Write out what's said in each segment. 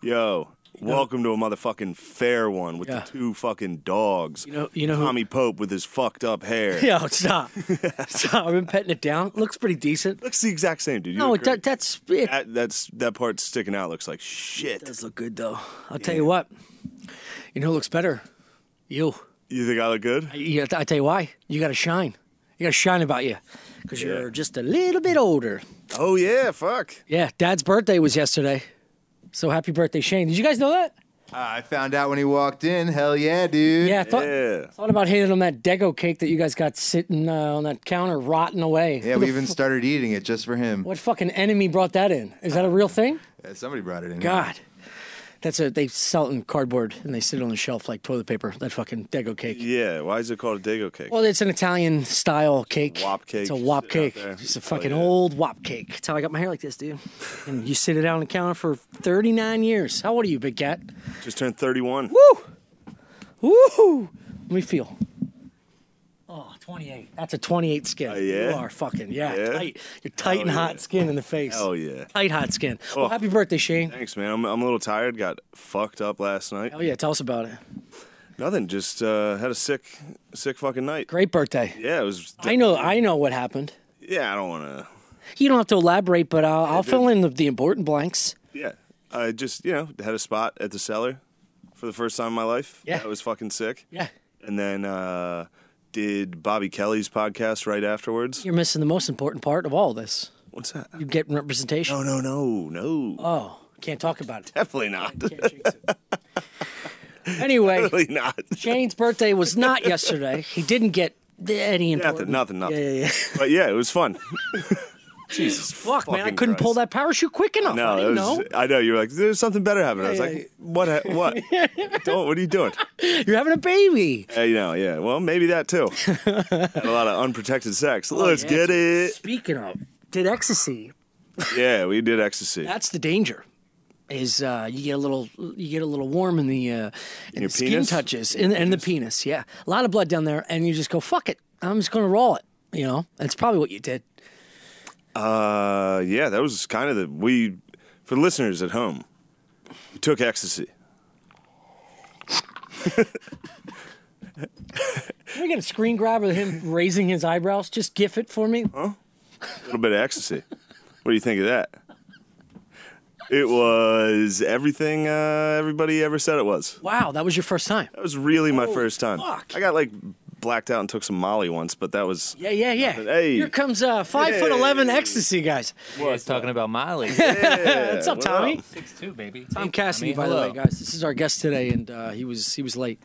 Yo, welcome to a motherfucking fair one with the two fucking dogs. You know Tommy Pope with his fucked up hair. Yo, stop. Stop. I've been petting it down. Looks pretty decent. Looks the exact same, dude. No, that's it. That part sticking out looks like shit. It does look good though. I'll tell you what. You know who looks better? You. You think I look good? I tell you why. You got to shine. You got to shine about you because you're just a little bit older. Oh yeah, fuck. Yeah, Dad's birthday was yesterday. So happy birthday, Shane. Did you guys know that? I found out when he walked in. Hell yeah, dude. Yeah, I thought about handing him that Dago cake that you guys got sitting on that counter rotting away. Yeah, we even started eating it just for him. What fucking enemy brought that in? Is that a real thing? Yeah, somebody brought it in. God. They sell it in cardboard and they sit it on the shelf like toilet paper, that fucking Dago cake. Yeah, why is it called a Dago cake? Well, it's an Italian style cake. Wop cake. It's a wop cake. It's a fucking old wop cake. That's how I got my hair like this, dude. And you sit it out on the counter for 39 years. How old are you, big cat? Just turned 31. Woo! Woo! Let me feel. Oh, 28. That's a 28 skin. Yeah? You are fucking, tight. You're tight and hot skin in the face. Hell yeah. Tight, hot skin. Well, happy birthday, Shane. Thanks, man. I'm a little tired. Got fucked up last night. Oh, yeah. Tell us about it. Nothing. Just had a sick fucking night. Great birthday. Yeah, it was. I know what happened. Yeah, I don't want to. You don't have to elaborate, but I'll fill in the important blanks. Yeah. I just, had a spot at the Cellar for the first time in my life. Yeah. That was fucking sick. Yeah. And then did Bobby Kelly's podcast right afterwards. You're missing the most important part of all this. What's that? You get representation. No. Oh, can't talk about it. Definitely not. Can't jinx it. Anyway, Definitely not. Shane's birthday was not yesterday. He didn't get any important. Nothing. Yeah. But yeah, it was fun. Jesus Fuck, man, I fucking couldn't pull Christ. that parachute quick enough. No, I didn't know. I know. You were like, there's something better happening. I was like, what? What are you doing? You're having a baby. Yeah. Well, maybe that too. Had a lot of unprotected sex. Let's yeah. get it. Speaking of, did ecstasy. Yeah, we did ecstasy. That's the danger. Is you get a little warm in the your skin penis? touches and the penis. Yeah, a lot of blood down there, and you just go fuck it. I'm just gonna roll it. That's probably what you did. Yeah, that was kind of for the listeners at home, we took ecstasy. Can we get a screen grab of him raising his eyebrows? Just gif it for me. Huh? A little bit of ecstasy. What do you think of that? It was everything everybody ever said it was. Wow, that was your first time. That was really my first time. fuck. I got blacked out and took some Molly once, but that was Yeah. Hey. Here comes 5'11" ecstasy, guys. You guys talking about Molly. What's up, Tommy? 6'2", baby. Tom Cassidy, by Hello. the way, guys. This is our guest today, and he was late.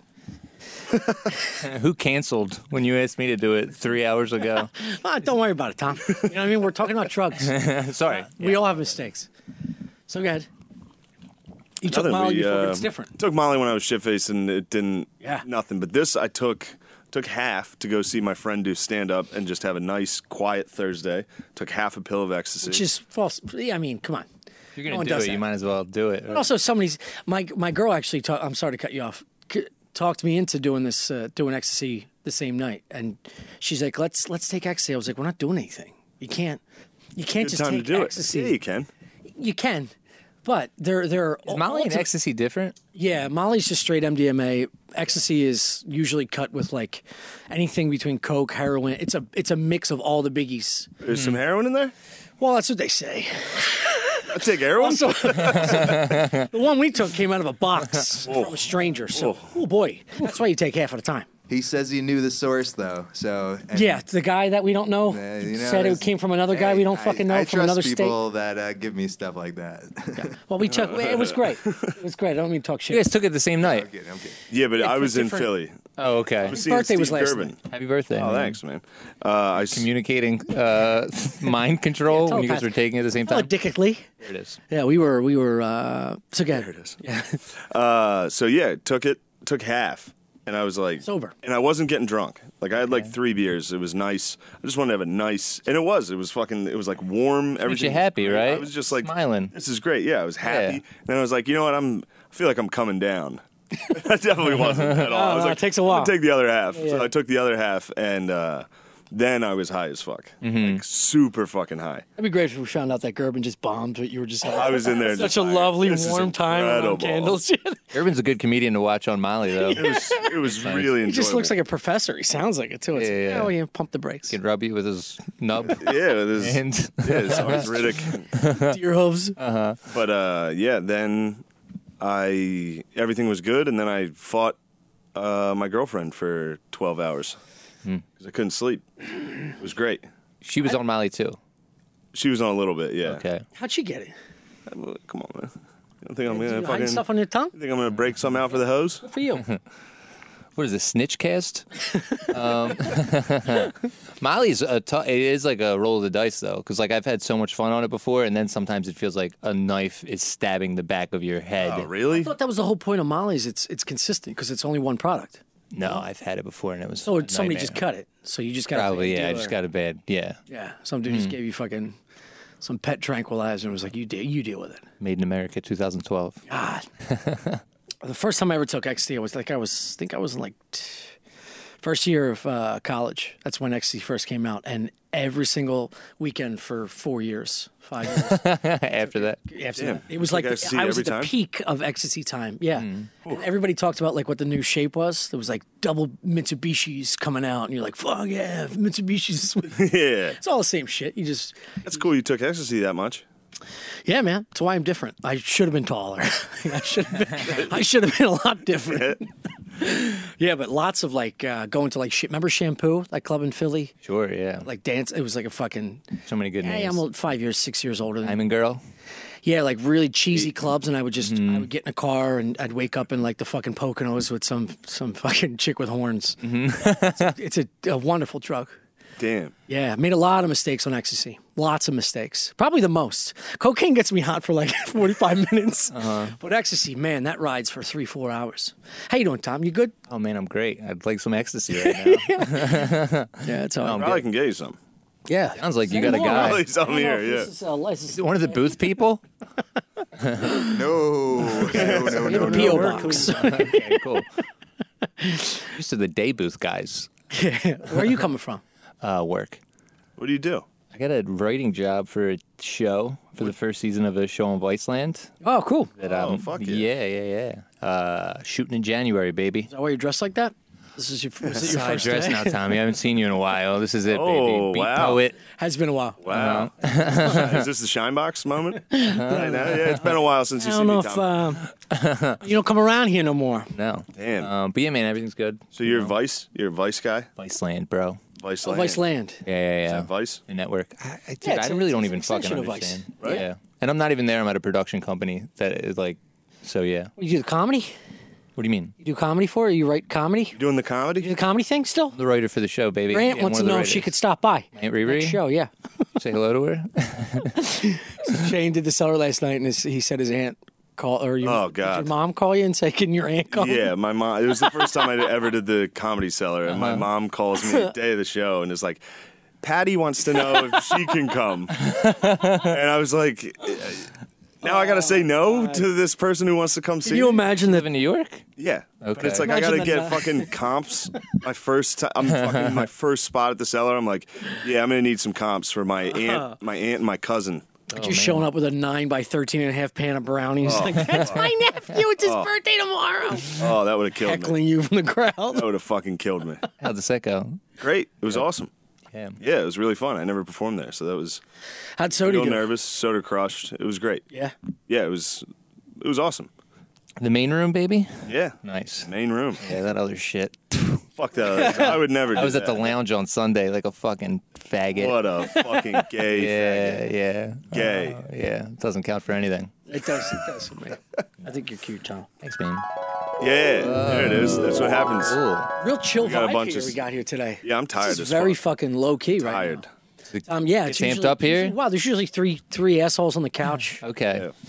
Who canceled when you asked me to do it 3 hours ago? Don't worry about it, Tom. You know what I mean? We're talking about drugs. Sorry. We all have mistakes. So go ahead. You took Nothing. Molly before, but it's different. Took Molly when I was shit-faced, and it didn't. Yeah. Nothing. But this, I took half to go see my friend do stand-up and just have a nice, quiet Thursday. Took half a pill of ecstasy. Which is false. I mean, come on. If you're No going one to do does it, that. you might as well do it. But also, my girl actually I'm sorry to cut you off. Talked me into doing this, doing ecstasy the same night, and she's like, "Let's take ecstasy." I was like, "We're not doing anything. You can't Good just time take to do ecstasy. it. Yeah, you can. You can, but they're Is Molly and ecstasy different? Yeah, Molly's just straight MDMA. Ecstasy is usually cut with like anything between coke, heroin. It's a mix of all the biggies. There's some heroin in there? Well, that's what they say. I take heroin? Also, the one we took came out of a box from a stranger. So, oh boy, that's why you take half at a time. He says he knew the source, though. So Yeah, the guy that we don't know said it came from another guy we don't fucking know I from another trust state. people that give me stuff like that. Well, we took. It was great. It was great. I don't mean to talk You guys shit. took it the same night. I'm kidding. Yeah, but I was in different- Philly. Oh, okay. I was seeing birthday was Steve last Durbin. night. Happy birthday. Oh, man. thanks, man. I Communicating mind control when you guys were taking it at the same time. Dickically. There it is. Yeah, we were. So again, There it is. Yeah. So yeah, took half, and I was like Sober. and I wasn't getting drunk. Like I had like 3 beers. It was nice. I just wanted to have a nice, and it was like warm. Everything Makes you was happy, great. right? I was just like Smiling. This is great. Yeah, I was happy. Yeah. Then I was like, you know what? I feel like I'm coming down. I definitely wasn't at all. I was no, like, it takes a I'm while. gonna take the other half. Yeah. So I took the other half, and then I was high as fuck, like super fucking high. It'd be great if we found out that Gerben just bombed, but you were just having I was in there such just a like, lovely, this is warm time around incredible. candles. Urban's a good comedian to watch on Molly, though. It was really enjoyable. He just looks like a professor. He sounds like it too. It's Yeah. oh yeah, pump the brakes. He can rub you with his nub. yeah, this And his arthritic. Deer hooves. But then everything was good, and then I fought my girlfriend for 12 hours because I couldn't sleep. It was great. she was on Molly, too. She was on a little bit, yeah. Okay. How'd she get it? Come on, man. You don't think I'm You gonna hiding stuff on your tongue? You think I'm gonna break some out for the hose? Good for you. What is this, Snitch Cast? Molly's it is like a roll of the dice, though, because like I've had so much fun on it before, and then sometimes it feels like a knife is stabbing the back of your head. Oh, really? I thought that was the whole point of Molly's. It's consistent because it's only one product. No, I've had it before, and it was So a somebody nightmare. just cut it. So you just got Probably, yeah. I just got a bad, yeah. Yeah, some dude just gave you fucking some pet tranquilizer and was like, you deal with it. Made in America, 2012. God. The first time I ever took ecstasy, I think I was in like first year of college. That's when ecstasy first came out, and every single weekend for 4 years, 5 years. After that. After Damn. that. It was Took like ecstasy I was every at the time? peak of ecstasy time. Yeah, and everybody talked about like what the new shape was. There was like double Mitsubishis coming out, and you're like, "Fuck yeah, Mitsubishis!" Yeah. It's all the same shit. You just That's cool. You took ecstasy that much. yeah, man. That's why I'm different. I should have been taller. I should have been a lot different. Yeah, but lots of like going to like remember Shampoo, that club in Philly? Sure, yeah. Like dance. It was like a fucking. So many good Hey, names. I'm 5 years, 6 years older than. Diamond Girl. Yeah, like really cheesy clubs, and I would I would get in a car and I'd wake up in like the fucking Poconos with some fucking chick with horns. It's a wonderful drug. Damn. Yeah, made a lot of mistakes on ecstasy. Lots of mistakes. Probably the most. Cocaine gets me hot for like 45 minutes. But ecstasy, man, that rides for 3-4 hours. How you doing, Tom? You good? Oh, man, I'm great. I'd like some ecstasy right now. Yeah, it's all right. Probably can get you some. Yeah. Sounds like you got a guy. Probably some here, yeah. This is licensed. One of the booth people? No. a P.O. box. Okay, cool. Used to the day booth guys Where are you coming from? work. What do you do? I got a writing job for a show for the first season of a show on Viceland. Oh, cool. Is That, Oh, fuck yeah. yeah. Shooting in January, baby. that why you're dressed like that? Was it your Side first dress day? now, Tommy. I haven't seen you in a while. This is it, Oh, baby. Beat wow. poet. Has been a while. Wow. Is this the shine box moment? Right now? Yeah, it's been a while since I you don't know seen me, if Tom. you don't come around here no more. No. Damn. But yeah, man, everything's good. So you're a Vice guy? Viceland, bro. Vice Oh, Land. Vice Land. Yeah. Is that Vice? The network. Dude, Yeah, it's I a- really it's don't an even fucking extension of Vice, understand. right? Yeah. And I'm not even there. I'm at a production company that is like, so yeah. You do the comedy? What do you mean? You do comedy for it? You write comedy? You doing the You do comedy? the comedy thing still? The writer for the show, baby. Grant Yeah, wants one to of the know if she writers. could stop by. Aunt Riri? Next show, yeah. Say hello to her. Shane did the cellar last night, and he said his aunt called, or Oh, did God. your mom call you and say, "Can your aunt call?" Yeah, my mom. It was the first time I ever did the Comedy Cellar, and my mom calls me the day of the show and is like, "Patty wants to know if she can come," and I was like, "Now I got to say no to this person who wants to come see Can you me?" imagine Live that? in New York? Yeah, but Okay. it's like I Imagine got to that- get fucking comps. My first time, I'm fucking my first spot at the Cellar. I'm like, yeah, I'm gonna need some comps for my aunt, and my cousin. Just showing up with a 9 by 13.5 pan of brownies. Like, that's my nephew. It's his birthday tomorrow. Oh, that would have killed me. Heckling you from the crowd. That would have fucking killed me. How'd the set go? Great, it was awesome. Yeah. Yeah, it was really fun. I never performed there, so that was How'd Sody real do? nervous. Soda crushed. It was great. Yeah. Yeah, it was awesome. The main room, baby? Yeah, Nice. main room. Yeah, that other shit. Fuck that. I would never. I was do at the that. lounge on Sunday like a fucking faggot. What a fucking gay faggot. Yeah. Gay. Yeah. Doesn't count for anything. It does for me. I think you're cute, Tom. Thanks, man. Yeah, there it is. That's what happens. Cool. Real chill got a vibe bunch here of- we got here today. Yeah, I'm tired This is as very fuck. fucking low key right Tired. now. Yeah, It's it's amped usually- up here? Wow, there's usually three assholes on the couch. Okay. Yeah.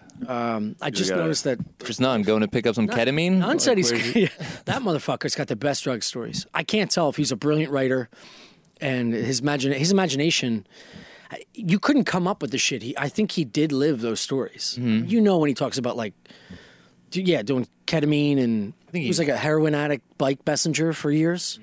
I just gotta- noticed that There's none. Going to pick up some ketamine? None said Like, where's he's that motherfucker's got the best drug stories. I can't tell if he's a brilliant writer and his imagination. You couldn't come up with the shit. I think he did live those stories. Mm-hmm. You know when he talks about like, doing ketamine and think he was he- like a heroin addict, bike messenger for years.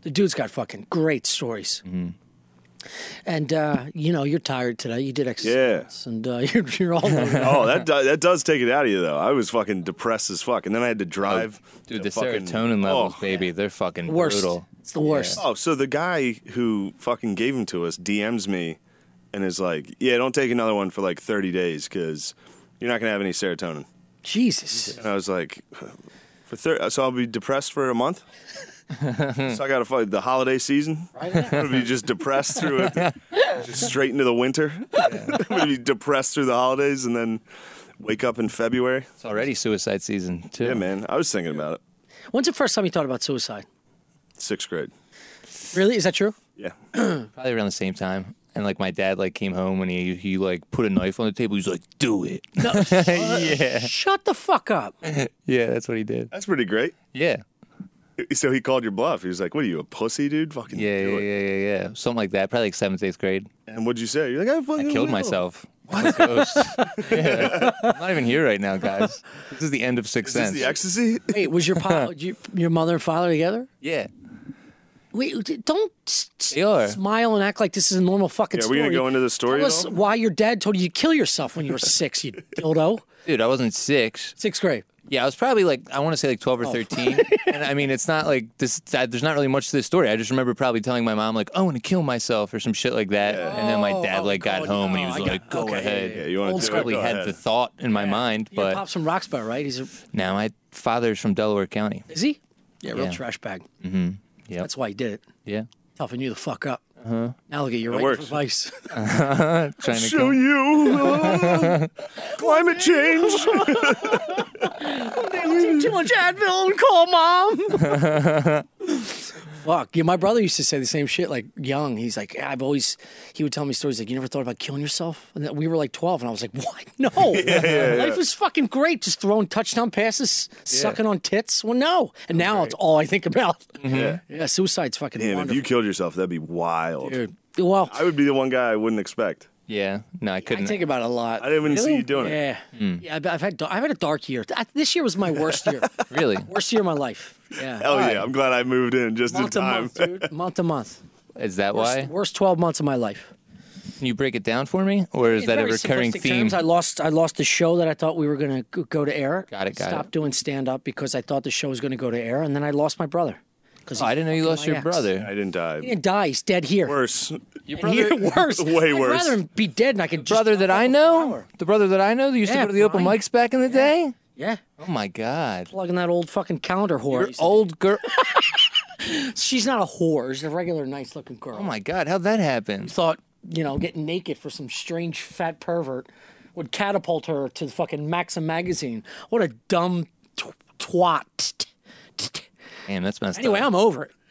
The dude's got fucking great stories. And you're tired today. You did exercise, and you're all. Oh, that does take it out of you though. I was fucking depressed as fuck, and then I had to drive. Dude, the serotonin levels, baby, they're fucking brutal. It's the worst. Oh, so the guy who fucking gave him to us DMs me, and is like, "Yeah, don't take another one for like 30 days because you're not gonna have any serotonin." Jesus. And I was like, so I'll be depressed for a month. So I got to fight the holiday season. Right. I'm gonna be just depressed through it, just straight into the winter. I'm gonna be depressed through the holidays and then wake up in February. It's already suicide season too. Yeah, man. I was thinking about it. When's the first time you thought about suicide? 6th grade. Really? Is that true? Yeah. Probably around the same time. And like my dad like came home and he like put a knife on the table. He's like, "Do it." No. Yeah. Shut the fuck up. Yeah, that's what he did. That's pretty great. Yeah. So he called your bluff. He was like, "What are you, a pussy, dude? Fucking do it." Yeah. Something like that. Probably like 7th, 8th grade. And what'd you say? You're like, I killed myself. What? Yeah. I'm not even here right now, guys. This is the end of Sixth Is this Sense. the ecstasy? Wait, was your mother and father together? Yeah. Wait, don't They are. smile and act like this is a normal fucking Yeah, are story. we gonna go into the story Tell at us all? why your dad told you to kill yourself when you were 6, you dildo. Dude, I wasn't 6. 6th grade. Yeah, I was probably like, I want to say like 12 or 13. And I mean, it's not like this, there's not really much to this story. I just remember probably telling my mom, like, "I want to kill myself" or some shit like that. And then my dad like got God, home and he no, was I got- like, "Go okay, ahead." Yeah, you want Old to do school. it? Probably Go had ahead. the thought in my mind, Your but pop's from Roxborough, right? now my father's from Delaware County. Is he? Yeah, real Yeah. trash bag. Yep. That's why he did it. Yeah. Toughen you the fuck up. Now look at you, right works. for vice. Trying to Show kill. you climate change. Too much Advil and call mom. Fuck. Yeah, my brother used to say the same shit, like young. He's like, he would tell me stories like, "You never thought about killing yourself?" And we were like 12, and I was like, what? No. Life is fucking great. Just throwing touchdown passes, sucking on tits. Well, no. And now it's all I think about. Yeah, suicide's fucking Damn, if wonderful. you killed yourself, that'd be wild. Dude. Well, I would be the one guy I wouldn't expect. Yeah. No, I I couldn't. think about it a lot. I didn't even see you doing it. Yeah. Yeah, I've had a dark year. This year was my worst year. Really? Worst year of my life. Yeah. Hell yeah, I'm glad I moved in just in Month to time. month, dude. Month to month. Is that why? Worst 12 months of my life. Can you break it down for me? Or is In that a very recurring simplistic theme? terms, I lost the show that I thought we were going to go to air. Got it. Stopped doing stand up because I thought the show was going to go to air, and then I lost my brother. Oh, I didn't know you lost your brother. I didn't die. He didn't die. He's dead here. Worse. Your And here, worse. Way I'd worse. rather him be dead, and I could just brother that I know? The brother that I know that used to Yeah, go to the open Brian. mics back in the day? Yeah, Oh my God. plugging that old fucking calendar whore. Your old girl. She's not a whore. She's a regular, nice-looking girl. Oh my God. How'd that happen? Thought, getting naked for some strange fat pervert would catapult her to the fucking Maxim magazine. What a dumb twat. Damn, that's messed Anyway, up. I'm over it.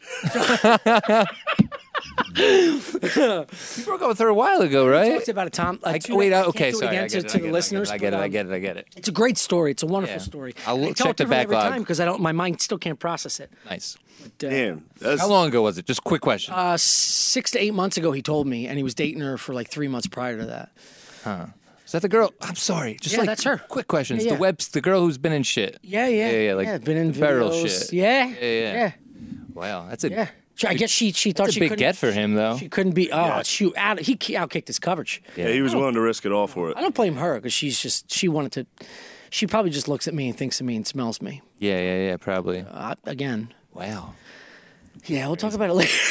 You broke up with her a while ago, right? Talked about it, Tom. Okay, sorry. I To get it, the I get it, listeners, I get it. but, I get it. I get it. It's a great story. It's a wonderful Yeah. story. I'll I check tell it the to everyone every backlog. time because my mind still can't process it. Nice. Damn. That's, How long ago was it? Just quick question. 6 to 8 months ago, he told me, and he was dating her for like 3 months prior to that. Is that the girl? I'm sorry. Just Yeah, like that's her. Quick questions. Yeah, yeah. The girl who's been in shit. Yeah. Like been in barrel videos. shit. Yeah. Yeah. Wow, that's a Yeah. I guess she thought that's she a big couldn't get for him though. She couldn't be. Oh, shoot! He outkicked his coverage. yeah, he was willing to risk it all for it. I don't blame her because she wanted to. She probably just looks at me and thinks of me and smells me. Yeah, probably. Again. Wow. Yeah, we'll talk about it later.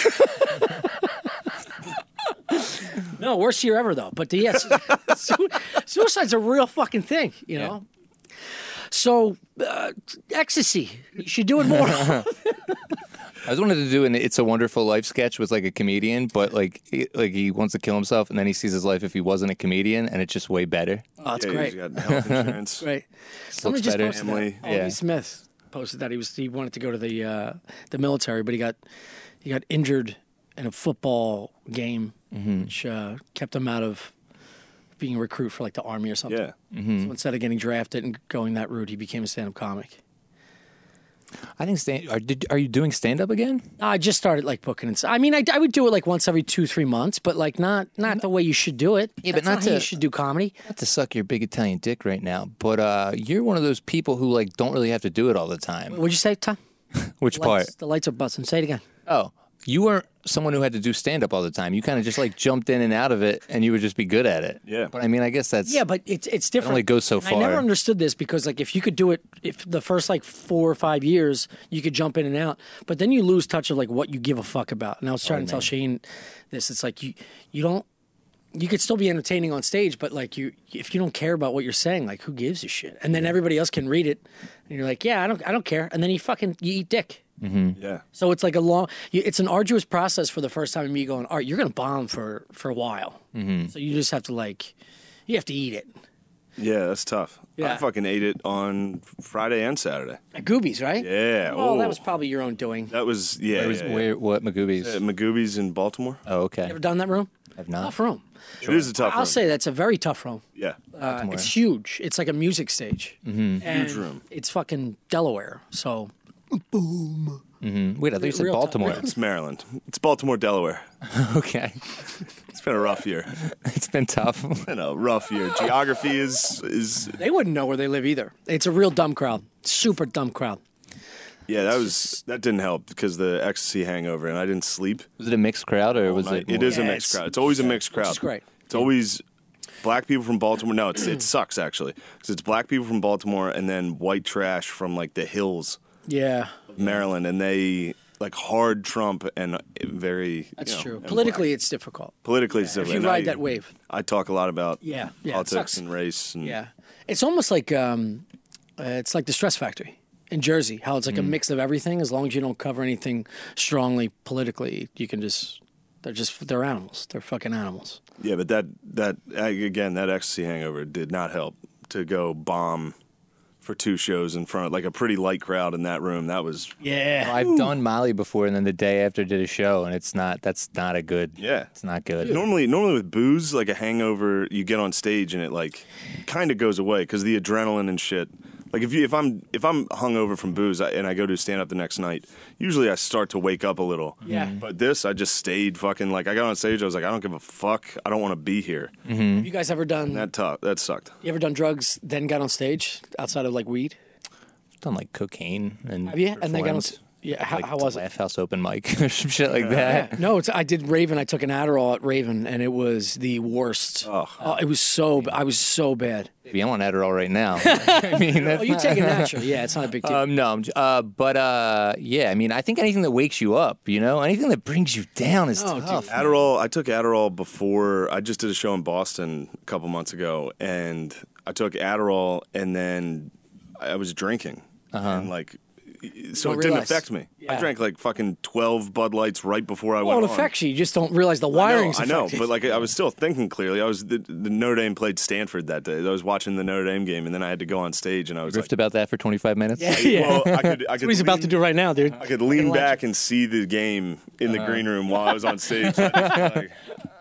No, worst year ever though. But yes, suicide's a real fucking thing, you know. So, ecstasy, you should do it more. I just wanted to do an "It's a Wonderful Life" sketch with like a comedian, but like he wants to kill himself, and then he sees his life if he wasn't a comedian, and it's just way better. Oh, it's Yeah, great. he's got health insurance. Right. Somebody just better. posted Family. that. Yeah. Albie Smith posted that he wanted to go to the military, but he got injured in a football game, which kept him out of being a recruit for like the army or something. Yeah. So instead of getting drafted and going that route, he became a stand-up comic. I think are you doing stand up again? I just started like booking it. I mean, I would do it like once every 2-3 months, but like not the way you should do it. Yeah, That's but not how you to- should do comedy. Not to suck your big Italian dick right now, but you're one of those people who like don't really have to do it all the time. What'd you say, Tom? Which part? The lights are buzzing. Say it again. Oh, you weren't someone who had to do stand up all the time. You kind of just like jumped in and out of it, and you would just be good at it. Yeah. But I mean, I guess that's but it's different. only goes so And far. I never understood this because like if you could do it, if the first like 4 or 5 years you could jump in and out, but then you lose touch of like what you give a fuck about. And I was trying to tell Shane this. It's like you don't. You could still be entertaining on stage, but like if you don't care about what you're saying, like who gives a shit? And then everybody else can read it, and you're like, yeah, I don't care. And then you eat dick. Yeah. So it's like it's an arduous process for the first time me going, all right, you're gonna bomb for a while. So you just have to you have to eat it. Yeah, that's tough. Yeah. I fucking ate it on Friday and Saturday. At Goobies, right? Yeah. Well, that was probably your own doing. That was yeah. what Magoobies? Magoobies in Baltimore. Oh, okay. Ever done that room? I've not. Tough room. It is a tough I'll room. say that's a very tough room. Yeah. It's huge. It's like a music stage. And Huge room. It's fucking Delaware. So Wait, I thought you said Real tough. Baltimore. It's Maryland. It's Baltimore, Delaware. Okay. It's been a rough year. It's been tough. Been a rough year. Geography is they wouldn't know where they live either. It's a real dumb crowd. Super dumb crowd. yeah. That didn't help because the ecstasy hangover, and I didn't sleep. Was it a mixed crowd or was it? It is a Yeah, mixed it's- crowd. It's always a mixed crowd. is great. It's always black people from Baltimore. No, it sucks actually because it's black people from Baltimore and then white trash from like the hills Yeah. of Maryland, and they like hard Trump and very. That's you know, true. and Politically, black. it's difficult. Politically, it's If different. you And ride that wave. I talk a lot about Yeah. It politics sucks. and race. And Yeah. It's almost like it's like the Stress Factory in Jersey. How it's like a mix of everything. As long as you don't cover anything strongly politically, you can they're animals. They're fucking animals. Yeah, but that again, that ecstasy hangover did not help to go bomb for 2 shows in front of like a pretty light crowd in that room. That was Yeah. I've done Molly before, and then the day after did a show, and that's not a good. yeah. It's not good. Normally with booze, like a hangover, you get on stage and it like kind of goes away because the adrenaline and shit. Like if I'm hungover from booze and I go to stand up the next night, usually I start to wake up a little. Yeah. But this, I just stayed fucking like I got on stage. I was like, I don't give a fuck. I don't want to be here. Have you guys ever done? That sucked. You ever done drugs then got on stage outside of like weed? Done like cocaine and Have you? And they got on. performed, Yeah. How, like, how was it? Laugh House open mic or some shit like that. No, I did Raven. I took an Adderall at Raven, and it was the worst. Oh. It was I was so bad. Maybe I'm on Adderall right now. I mean, that's Oh, you take it natural. Yeah, it's not a big deal. no, yeah. I mean, I think anything that wakes you up, anything that brings you down is Oh, dude. tough. Adderall. I took Adderall before. I just did a show in Boston a couple months ago, and I took Adderall, and then I was drinking, and like, so Don't it didn't realize. affect me. I Yeah. drank like fucking 12 Bud Lights right before I well, went it on. affects you. You just don't realize the wiring's I know, affected. but like I was still thinking clearly. The Notre Dame played Stanford that day. I was watching the Notre Dame game, and then I had to go on stage, and I was Riffed about that for 25 minutes. yeah. well, I could That's what he's about to do right now, dude. I could lean back and see the game in the green room while I was on stage. Like,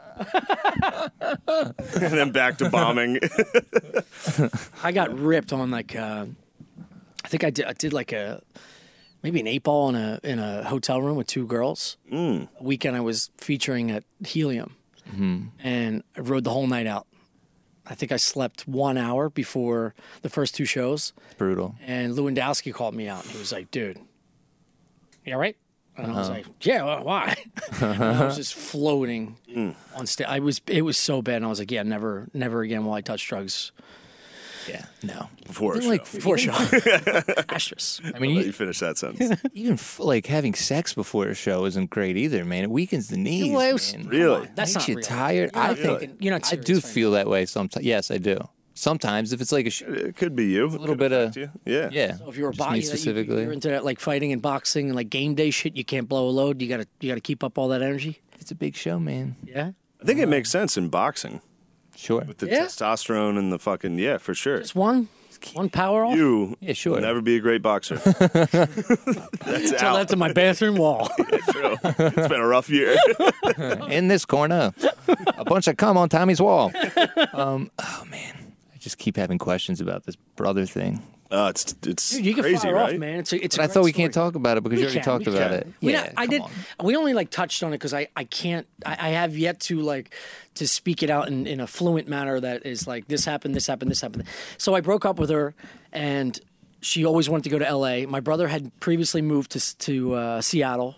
and then back to bombing. I got ripped on like I think I did like maybe an 8-ball in a hotel room with 2 girls. A weekend I was featuring at Helium, and I rode the whole night out. I think I slept 1 hour before the first 2 shows, It's brutal. and Lewandowski called me out. And he was like, "Dude, you all right?" And I was like, "Yeah, well, why?" And I was just floating on stage. It was so bad. And I was like, "Yeah, never again will I touch drugs." Yeah, no. Before a show. Like, Before show. Asterisk. I mean, Let you finish that sentence. even like having sex before a show isn't great either, man. It weakens the knees, Well, it was- man. Really? That's Makes not you real. tired. You're I not think thinking- you're not I serious do right feel that way sometimes. Yes, I do. Sometimes if it's like a It could be you. A little bit of yeah. yeah. So if you're a Just me body specifically, you're into like fighting and boxing and like game day shit, you can't blow a load. You gotta keep up all that energy. it's a big show, man. Yeah. I think it makes sense in boxing Sure. with the Yeah. testosterone and the fucking for sure. Just one power off. You Yeah, sure. will never be a great boxer. That's Tell that out. to my bathroom wall. True. It's been a rough year. In this corner, a bunch of cum on Tommy's wall. Oh man, I just keep having questions about this brother thing. It's Dude, you can crazy, fire right? off, man. It's a But I great thought we story. can't talk about it because you already talked we about can. it. We Yeah, I come did. on. We only like touched on it because I can't. I have yet to to speak it out in a fluent manner that is like this happened, this happened, this happened. So I broke up with her, and she always wanted to go to L.A. My brother had previously moved to Seattle,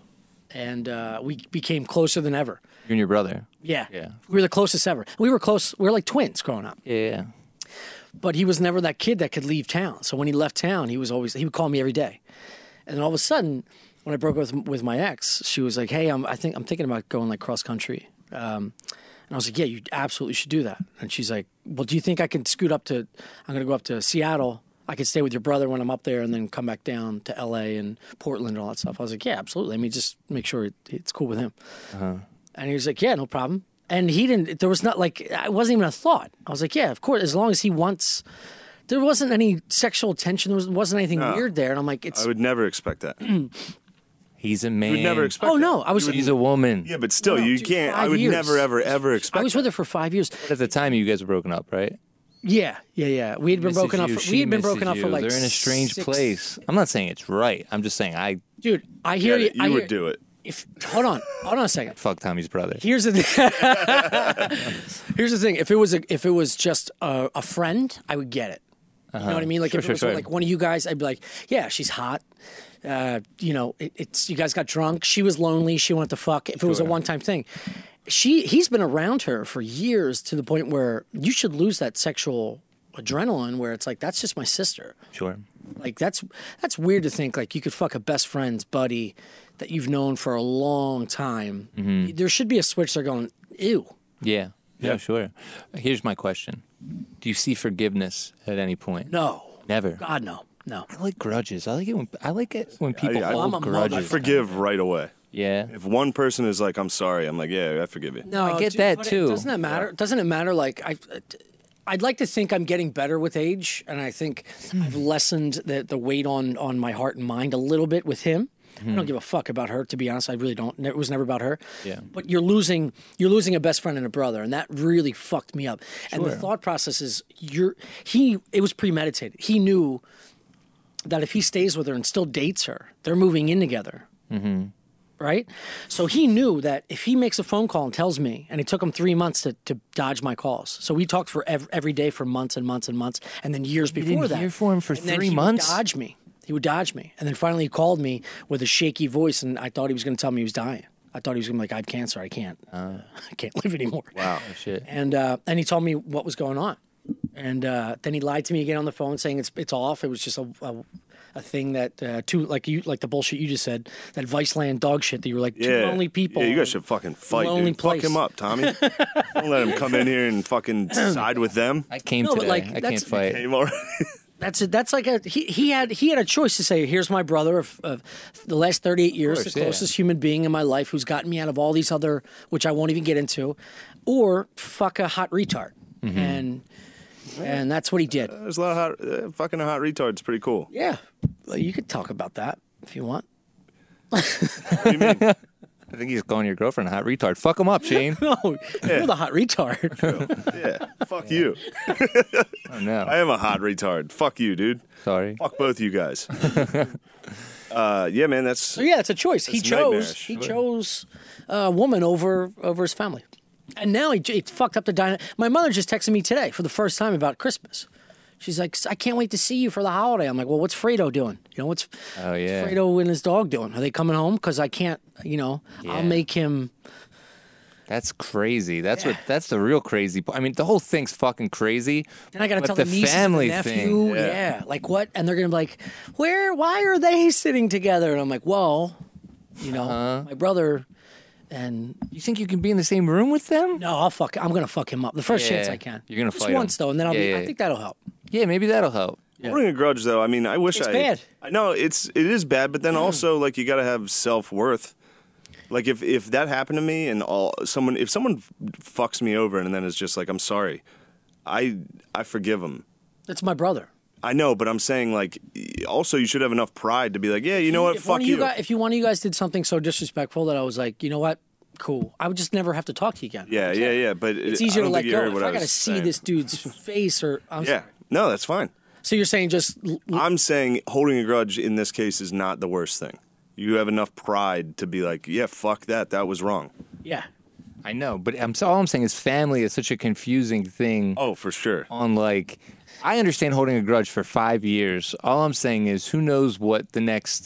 and we became closer than ever. You and your brother. Yeah. Yeah. We were the closest ever. We were close. We were like twins growing up. Yeah. But he was never that kid that could leave town. So when he left town, he would call me every day. And then all of a sudden, when I broke up with my ex, she was like, "Hey, I'm thinking about going like cross country." And I was like, "Yeah, you absolutely should do that." And she's like, "Well, do you think I can scoot up to? I'm going to go up to Seattle. I could stay with your brother when I'm up there, and then come back down to LA and Portland and all that stuff." I was like, "Yeah, absolutely. I mean, just make sure it's cool with him." And he was like, "Yeah, no problem." And he didn't. There was not like it wasn't even a thought. I was like, "Yeah, of course, as long as he wants." There wasn't any sexual tension. There wasn't anything weird there. And I'm like, I would never expect that. He's a man. You would never expect "Oh that. no, I was." He's a woman. Yeah, but still, No, you dude, can't. 5 I would years. never, ever expect I was with her for 5 years. At the time, you guys were broken up, right? Yeah. We had been broken up. We had been broken up for like. They're in a strange 6 place. I'm not saying it's right. I'm just saying Dude, I hear you. You would do it. Hold on a second. fuck Tommy's brother. Here's the thing. Here's the thing. If it was just a friend, I would get it. You know what I mean? Like if it was like one of you guys, I'd be like, "Yeah, she's hot." You know, it's you guys got drunk. She was lonely. She wanted to fuck. If it was a one-time thing, he's been around her for years to the point where you should lose that sexual adrenaline. Where it's like, that's just my sister. Sure. Like that's weird to think like you could fuck a best friend's buddy that you've known for a long time. There should be a switch. They're going, ew. Yeah. Yeah, sure. Here's my question. Do you see forgiveness at any point? No. Never. God, no. No. I like grudges. I like it when people I'm hold a mother. grudges. I forgive right away. Yeah. If one person is like, "I'm sorry," I'm like, "Yeah, I forgive you." No, I get that, but too. Doesn't that matter? Doesn't it matter? Like I'd like to think I'm getting better with age, and I think I've lessened the weight on my heart and mind a little bit with him. I don't give a fuck about her, to be honest. I really don't. It was never about her. Yeah. But you're losing a best friend and a brother, and that really fucked me up. And the thought process is it was premeditated. He knew that if he stays with her and still dates her, they're moving in together. Right? So he knew that if he makes a phone call and tells me, and it took him 3 months to dodge my calls. So we talked for every day for months and months and months, and then years before didn't that. hear from him for And then 3 he months? Would dodge me. He would dodge me. And then finally he called me with a shaky voice, and I thought he was going to tell me he was dying. I thought he was going to be like, "I have cancer. I can't live anymore." Wow. Shit. And he told me what was going on. And then he lied to me again on the phone, saying it's off. It was just a thing that like the bullshit you just said, that Viceland dog shit that you were like, two lonely people. Yeah, you guys should fucking fight, lonely dude. place. Fuck him up, Tommy. Don't let him come in here and fucking side with them. I came No, but, today. like, I can't that's- fight. Anymore. That's like he had a choice to say, "Here's my brother of the last 38 years, course, the yeah. closest human being in my life, who's gotten me out of all these other, which I won't even get into, or fuck a hot retard." And that's what he did. There's a lot of hot, fucking a hot retard. It's pretty cool. Yeah, well, you could talk about that if you want. What do you mean? I think he's calling your girlfriend a hot retard. Fuck him up, Shane. No, you're the hot retard. Yeah, fuck you. Oh, no. I am a hot retard. Fuck you, dude. Sorry. Fuck both you guys. Yeah, man, that's So yeah, it's a choice. He That's chose. nightmarish. He chose a woman over his family, and now he fucked up the dynamic. My mother just texted me today for the first time about Christmas. She's like, "I can't wait to see you for the holiday." I'm like, "Well, what's Fredo doing? You know, what's Fredo and his dog doing? Are they coming home? Because I can't. You know, I'll make him." That's crazy. That's the real crazy part. I mean, the whole thing's fucking crazy. Then I got to but tell the nieces family and the thing. nephew. Yeah, like what? And they're gonna be like, why are they sitting together? And I'm like, well, you know, my brother. And You think you can be in the same room with them? no, I'm gonna fuck him up the first chance I can. You're gonna just fight once him. though, and then Yeah. I think that'll help. Yeah, maybe that'll help. holding a grudge, though. I mean, I wish It's I. bad. I know it is bad, but then also like you got to have self-worth. Like if that happened to me and if someone fucks me over and then is just like, "I'm sorry," I forgive him. That's my brother. I know, but I'm saying like also you should have enough pride to be like, "Yeah, you know what? If Fuck one of you." if one of you guys did something so disrespectful that I was like, you know what, cool, I would just never have to talk to you again. Yeah. But It's easier I to don't let think you go. heard If what I got to was see saying. this dude's face, or I'm Yeah, sorry. no, that's fine. So you're saying just I'm saying holding a grudge in this case is not the worst thing. You have enough pride to be like, yeah, fuck that. That was wrong. yeah. I know, but all I'm saying is family is such a confusing thing. Oh, for sure. On I understand holding a grudge for 5 years. All I'm saying is, who knows what the next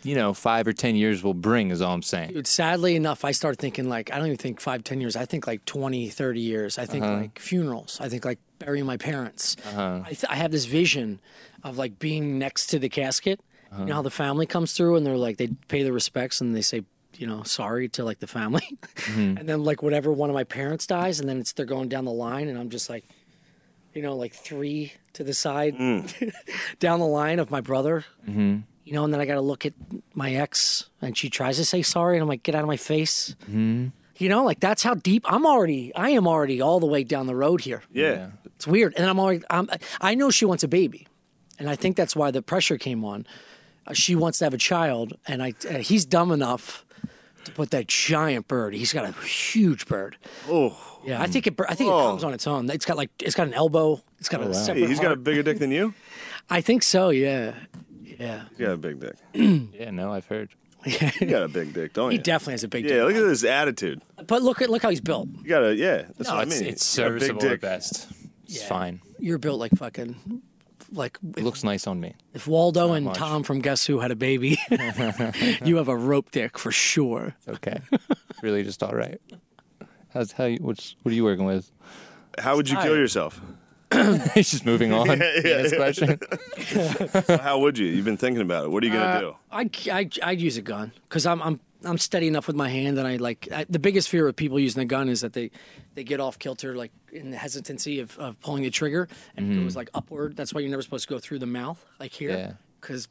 5 or 10 years will bring. Is all I'm saying. Dude, sadly enough, I started thinking like, I don't even think 5, 10 years. I think like 20, 30 years. I think like funerals. I think like burying my parents. I have this vision of like being next to the casket. You know how the family comes through and they're like, they pay their respects and they say, sorry to like the family. And then like whatever one of my parents dies and then they're going down the line and I'm just like, like 3 to the side down the line of my brother. And then I got to look at my ex and she tries to say sorry and I'm like, get out of my face. Like that's how deep I am already all the way down the road here. Yeah. It's weird. And I know she wants a baby. And I think that's why the pressure came on. She wants to have a child, and he's dumb enough to put that giant bird. He's got a huge bird. Oh. Yeah, I think it comes on its own. It's got an elbow. It's got a separate He's got a bigger dick than you? I think so, yeah. Yeah. He's got a big dick. Yeah, no, I've heard. You got a big dick, don't you? He definitely has a big dick. Yeah, look at this attitude. But look how he's built. You got that's what I mean. It's You got a big serviceable at dick. best. It's Yeah. fine. You're built like fucking It looks nice on me. if Waldo and much. Tom from Guess Who had a baby, you have a rope dick for sure. Okay. Really just all right. What are you working with? How would you kill yourself? He's just moving on. Next question. How would you? You've been thinking about it. What are you going to do? I'd use a gun because I'm steady enough with my hand, and the biggest fear of people using a gun is that they get off kilter, like in the hesitancy of pulling the trigger, and it goes like upward. That's why you're never supposed to go through the mouth, like Yeah. here, because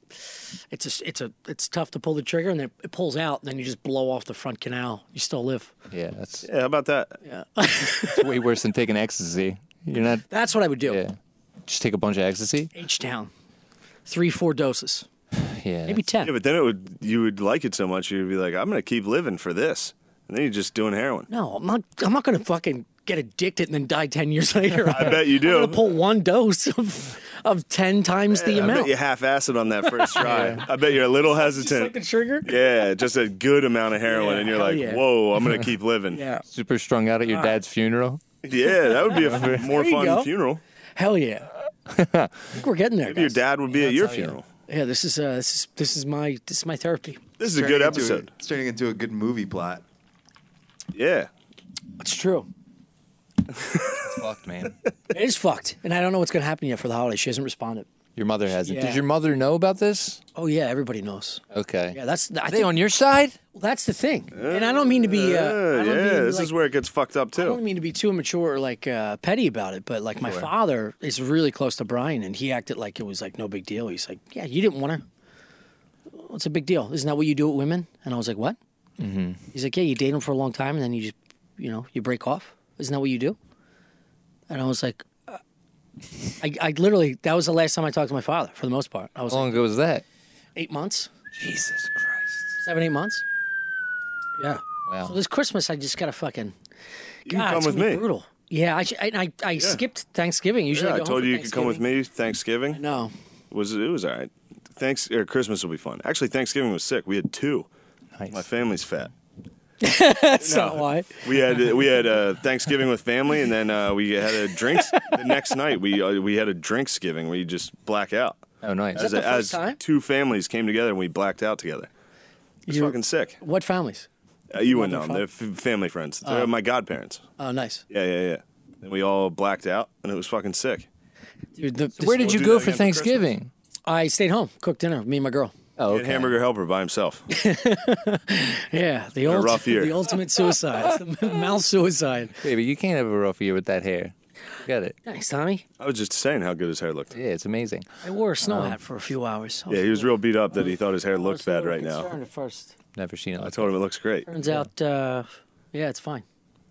it's tough to pull the trigger, and then it pulls out, and then you just blow off the front canal. You still live. Yeah, that's Yeah, how about that? it's way worse than taking ecstasy. You're not. That's what I would do. Yeah. Just take a bunch of ecstasy. H-Town, 3-4 doses, Yeah. maybe 10. Yeah, but then you would like it so much, you'd be like, I'm going to keep living for this. And then you're just doing heroin. No, I'm not going to fucking get addicted and then die 10 years later. I bet you do. I'm going to pull one dose of 10 times the I amount. bet you half-ass it on that first try. I bet you're a little Just like hesitant. the trigger? Yeah, just a good amount of heroin, Yeah, and you're hell like, yeah. whoa, I'm going to keep living. Yeah. Super strung out at your dad's funeral. Yeah, that would be a more There you fun go. funeral. Hell yeah. I think we're getting there, Maybe your guys. dad would be at your tell you. funeral. Yeah, this is my therapy. This is a good episode. It's turning into a good movie plot. Yeah. It's true. It's fucked, man. It is fucked, and I don't know what's going to happen yet for the holidays. She hasn't responded. Your mother hasn't. Yeah. Did your mother know about this? Oh yeah, everybody knows. Okay. Yeah, I Are they think on your side? that's the thing. And I don't mean to be. I don't mean to be, This is where it gets fucked up, I don't too. mean to be too immature or like petty about it, but like my father is really close to Brian, and he acted like it was like no big deal. He's like, "Yeah, you didn't want to. What's a big deal? Isn't that what you do with women?" And I was like, "What?" Mm-hmm. He's like, "Yeah, you date them for a long time, and then you just, you break off. Isn't that what you do?" And I was like, I literally that was the last time I talked to my father for the most part. I was How long like ago was that? 8 months, Jesus Christ. 7, 8 months. Yeah. Wow. So this Christmas, I just gotta fucking. You can God, come it's with gonna be me. brutal. Yeah, I skipped Thanksgiving. Usually Yeah, I I go home told for you you could come with Thanksgiving. me Thanksgiving. No. It was all right. Christmas will be fun. Actually, Thanksgiving was sick. We had 2. Nice. My family's fat. That's not why. We had Thanksgiving with family, and then we had a drinks the next night. We had a drinksgiving where you just black out. Oh, nice. Is that the first time? 2 families came together and we blacked out together. It's You- fucking sick. What families? You wouldn't know Mother them. They're family friends. They're my godparents. Oh, nice. Yeah. And we all blacked out, and it was fucking sick. Dude, Where did We'll you do go that for again for Thanksgiving? I stayed home, cooked dinner, me and my girl. Oh, And hamburger helper by himself. Yeah, the rough year. the ultimate suicide, it's the mouth suicide. Baby, you can't have a rough year with that hair. Get it? Thanks, Tommy. I was just saying how good his hair looked. Yeah, it's amazing. I wore a snow hat for a few hours. Yeah, he was real beat up that he thought his hair I was looked a bad little right now. concerned At first, Never seen it I like told him it looks great. turns out, yeah, it's fine.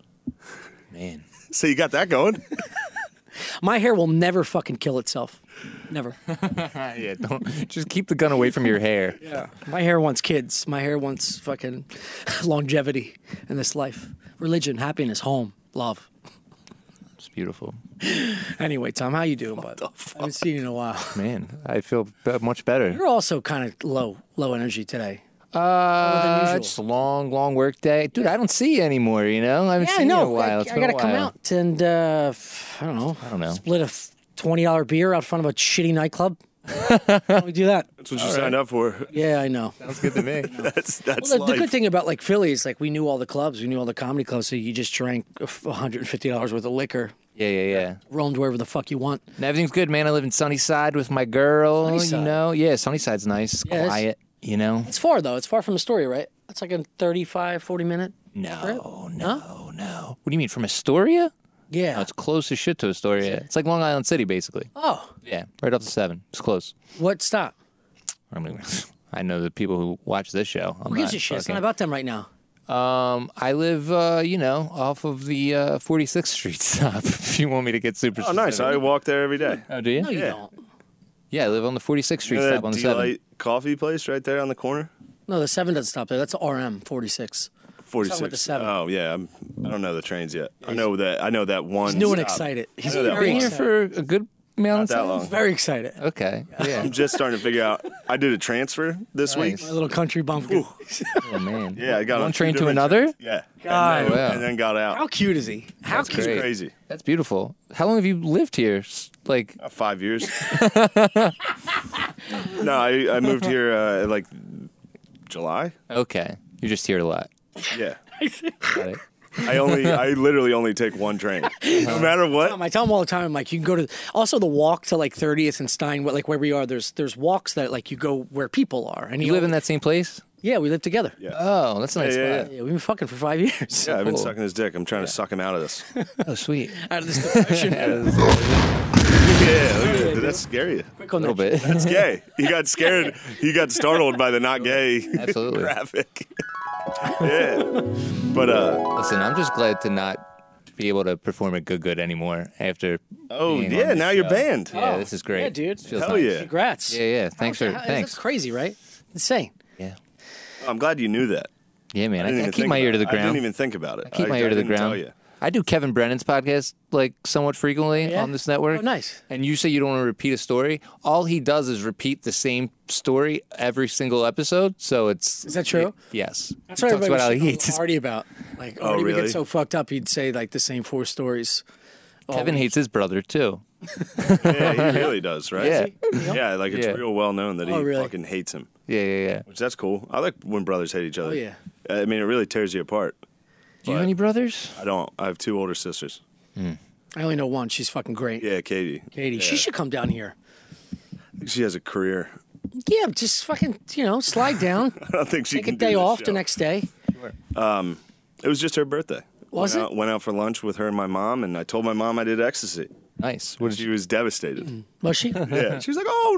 man. So you got that going? My hair will never fucking kill itself. Never. Yeah, don't just keep the gun away from your hair. Yeah. My hair wants kids. My hair wants fucking longevity in this life. Religion, happiness, home, love. It's beautiful. Anyway, Tom, how you doing, bud? I haven't seen you in a while. Man, I feel much better. You're also kind of low energy today. than usual. It's a long work day. Dude, I don't see you anymore, you know? I haven't Yeah, I seen you in a know. while. I It's been got to a come while. out and, I don't know. know. Split a $20 beer out front of a shitty nightclub. Why don't we do that? That's what you signed up for. Yeah, I know. Sounds good to me. That's Well, the life. good thing about like Philly is like we knew all the clubs, we knew all the comedy clubs, so you just drank $150 worth of liquor, Yeah. roamed wherever the fuck you want. And everything's good, man. I live in Sunnyside with my girl. Sunnyside. You know, yeah, Sunnyside's nice, Yeah, it's- quiet. You know, It's far though. It's far from Astoria, right? It's like a 35, 40 minute. no. Huh? What do you mean from Astoria? Yeah. No, it's close as shit to Astoria. It's like Long Island City, basically. Oh, Yeah, right off the 7. It's close. what stop? I mean, I know the people who watch this show. Who gives a shit? It's not about them right now. I live, off of the 46th Street stop. If you want me to get super. Oh, nice. I walk there every day. Oh, do you? No, you Yeah. don't. Yeah, I live on the 46th Street You know stop that on the 7. Delight coffee place right there on the corner? No, the 7 doesn't stop there. That's RM 46. 46. with the 7. Oh, yeah. I don't know the trains yet. I know that one. He's new and stop. excited. He's know that very Been here excited. for a good amount of Not that time. long. Very excited. Okay. Yeah. I'm just starting to figure out. I did a transfer this week. Nice. My little country bumpkin. Oh man. Yeah, I got One on train 2 to different another. trains. Yeah. God. And then, Wow. and then got out. How cute is he? How That's cute? It's great. crazy. That's beautiful. How long have you lived here? Like, 5 years. No, I moved here like July. okay, you're just here a lot. Yeah. Got it. I literally only take one train. No matter what. I tell him all the time, I'm like, you can go to, also the walk to like 30th and Stein, like where we are, there's walks that like you go where people are. And You live in that same place? Yeah, we live together. Yeah. Oh, that's a nice Yeah. spot. Yeah, we've been fucking for 5 years. Yeah, I've been Cool. sucking his dick. I'm trying to suck him out of this. Oh, sweet. Out of this depression. Yeah, look at that. Did that scare you? Quick on A little that. bit. It's gay. He got scared. He got startled by the not gay Absolutely. graphic. Yeah. But Listen, I'm just glad to not be able to perform at Good anymore after. oh being on yeah, this now you're show. banned. Yeah, this is great. Yeah, dude. This feels Hell nice. yeah. Congrats. Yeah. Thanks for That's thanks. crazy, right? Insane. Yeah. I'm glad you knew that. Yeah, man. didn't I even keep think my ear to about the it. I ground. didn't even think about it. Keep my ear to the didn't tell ground. you. I do Kevin Brennan's podcast like somewhat frequently Yeah? on this network. Oh, nice. And you say you don't want to repeat a story. All he does is repeat the same story every single episode. So it's Is that true? yes. That's He what talks about how everybody he was hates. Artie about. Like, Oh, Artie would really? get so fucked up, he'd say like the same 4 stories. all Kevin week. hates his brother too. Yeah, he really does, right? Yeah. Yeah, like it's Yeah. real well known that he Oh, really? fucking hates him. Yeah. Which that's cool. I like when brothers hate each other. Oh, yeah. I mean, it really tears you apart. Do you have any brothers? I don't. I have 2 older sisters. I only know one. She's fucking great. Yeah, Katie. Katie. Yeah. She should come down here. I think she has a career. Yeah, just fucking, slide down. I don't think she Take a can do day this off show. the next day. It was just her birthday. Was went Went out for lunch with her and my mom, and I told my mom I did ecstasy. Nice. What did She you? was devastated. Was she? Yeah, she was like, "Oh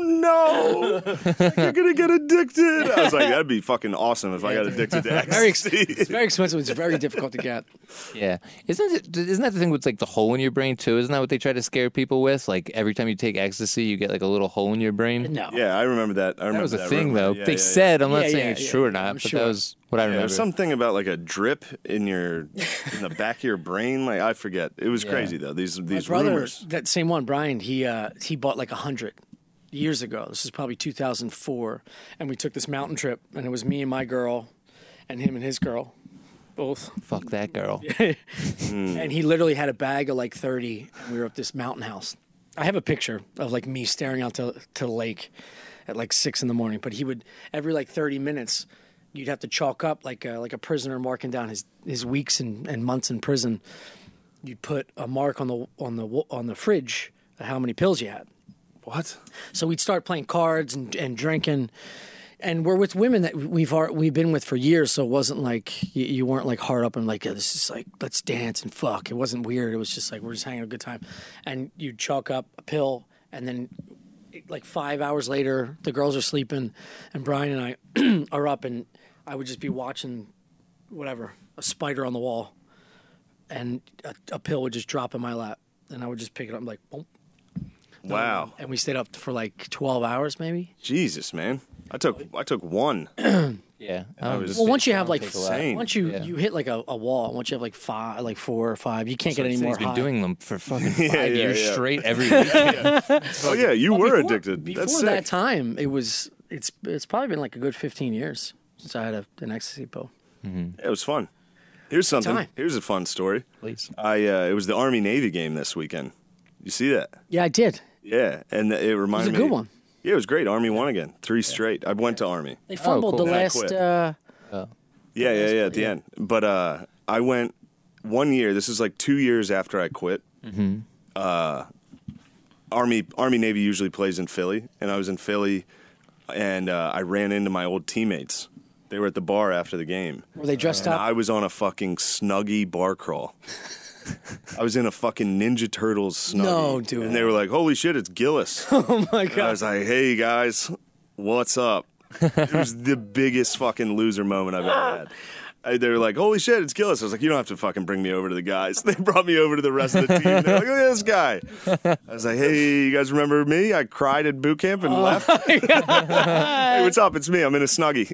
no, you're gonna get addicted." I was like, "That'd be fucking awesome if I got addicted to Very ecstasy." it's very expensive. It's very difficult to get. Yeah. Isn't that the thing with like the hole in your brain too? Isn't that what they try to scare people with? Like every time you take ecstasy, you get like a little hole in your brain. No. Yeah, I remember that. I remember That was a that thing, rumor. though. Yeah, They yeah, said, I'm not Yeah, saying yeah, it's yeah, true or yeah, not, I'm but sure. that was what I Yeah, remember. there's something about like a drip in the back of your brain. Like I forget. It was Yeah. crazy though. These My brother, rumors. that same one, Brian, he bought like 100 years ago. This is probably 2004, and we took this mountain trip, and it was me and my girl, and him and his girl, both. Fuck that girl. And he literally had a bag of like 30, and we were at this mountain house. I have a picture of like me staring out to the lake at like 6 in the morning. But he would every like 30 minutes, you'd have to chalk up like a prisoner marking down his weeks and months in prison. You'd put a mark on the fridge of how many pills you had. What? So we'd start playing cards and drinking, and we're with women that we've been with for years. So it wasn't like you weren't like hard up and like, yeah, this is like, let's dance and fuck. It wasn't weird. It was just like we're just having a good time, and you'd chalk up a pill, and then like 5 hours later, the girls are sleeping, and Brian and I are up, and I would just be watching whatever, a spider on the wall, and a pill would just drop in my lap, and I would just pick it up and like, boom. Wow. And we stayed up for like 12 hours maybe. Jesus, man. I took one. Yeah. I was- Well, once you have like, take a lot. Insane. once you Yeah. you hit like a wall, once you have like 4 or 5, you can't get any He's more been high. doing them for fucking 5 Yeah, years yeah. straight every week. Oh yeah, you were addicted. Before That's that sick. time, it's probably been like a good 15 years since I had an ecstasy pill. It was fun. Here's something. time. Here's a fun story. Please. It was the Army Navy game this weekend. You see that? Yeah, I did. Yeah, and it It was reminded a me. good one. Yeah, it was great. Army won again, 3 straight. I went to Army. They fumbled cool. the And I last. quit. Yeah, At the end. But I went 1 year. This is like 2 years after I quit. Army Navy usually plays in Philly, and I was in Philly, and I ran into my old teammates. They were at the bar after the game. Were they dressed And up? I was on a fucking Snuggie bar crawl. I was in a fucking Ninja Turtles Snuggie. No, dude. And they were like, holy shit, it's Gillis. Oh my And I god! was like, hey, guys, what's up? It was the biggest fucking loser moment I've ever had. They were like, holy shit, it's Gillis. I was like, you don't have to fucking bring me over to the guys. They brought me over to the rest of the team. They're like, look at this guy. I was like, hey, you guys remember me? I cried at boot camp and left. Hey, what's up? It's me. I'm in a Snuggie.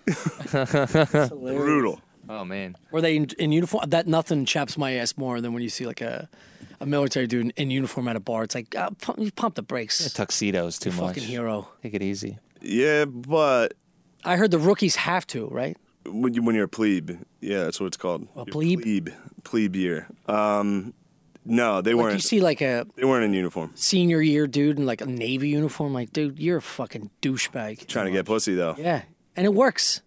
Brutal. Oh man. Were they in uniform? That nothing chaps my ass more than when you see like a military dude in uniform at a bar. It's like pump the brakes. Tuxedos too much. Fucking hero. Take it easy. Yeah, but I heard the rookies have to, right? when you're a plebe, yeah, that's what it's called. A Your plebe? Plebe year. No, they Like weren't. you see like a They weren't in uniform. senior year dude in like a Navy uniform. Like, dude, you're a fucking douchebag. Trying to get pussy though. Yeah, and it works.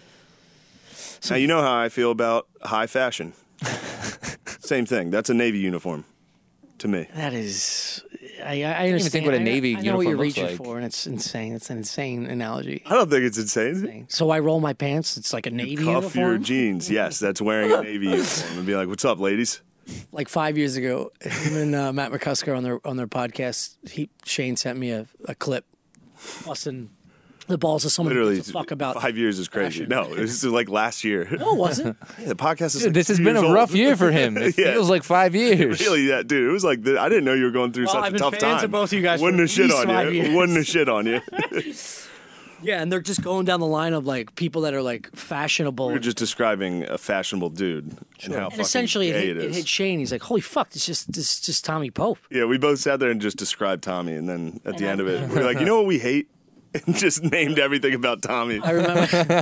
Now you know how I feel about high fashion. Same thing. That's a Navy uniform to me. That is, I understand. even think what a Navy I know what you're uniform looks reaching like. for, and it's insane. It's an insane analogy. I don't think it's insane. So I roll my pants. It's like a Navy Cuff your uniform. jeans. Yes, that's wearing a Navy uniform. And be like, what's up, ladies? Like 5 years ago, him and Matt McCusker on their podcast, Shane sent me a clip busting the balls of someone who Literally, gives a fuck about 5 years is crazy. fashion. No, this is like last year. No, it wasn't. Yeah, the podcast is Dude, like this has 2 been a years rough old. year for him. It Yeah. feels like 5 years. Really, yeah, dude. It was like I didn't know you were going through Well, such I've a been tough fans time. of both of you guys for Wouldn't have at shit least on 5 you. years. Wouldn't have shit on you. Yeah, and they're just going down the line of like people that are like fashionable. You're just describing a fashionable dude and how and fucking essentially, gay it is. hit Shane. He's like, "Holy fuck! It's just Tommy Pope." Yeah, we both sat there and just described Tommy, and then at the end of it, we're like, you know what we hate? And just named everything about Tommy. I remember.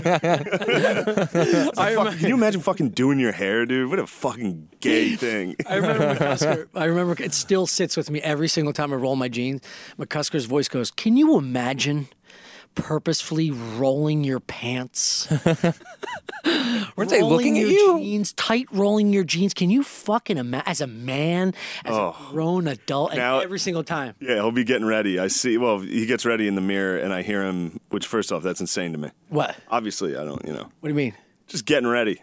Can you imagine fucking doing your hair, dude? What a fucking gay thing. I remember McCusker. I remember it still sits with me every single time I roll my jeans. McCusker's voice goes, "Can you imagine purposefully rolling your pants? Weren't they looking at you? Jeans, tight rolling your jeans. Can you fucking imagine as a man, as a grown adult, and Now- every single time? Yeah, he'll be getting ready. I see. Well, he gets ready in the mirror, and I hear him. Which, first off, that's insane to me. What? Obviously, I don't. What do you mean? Just getting ready.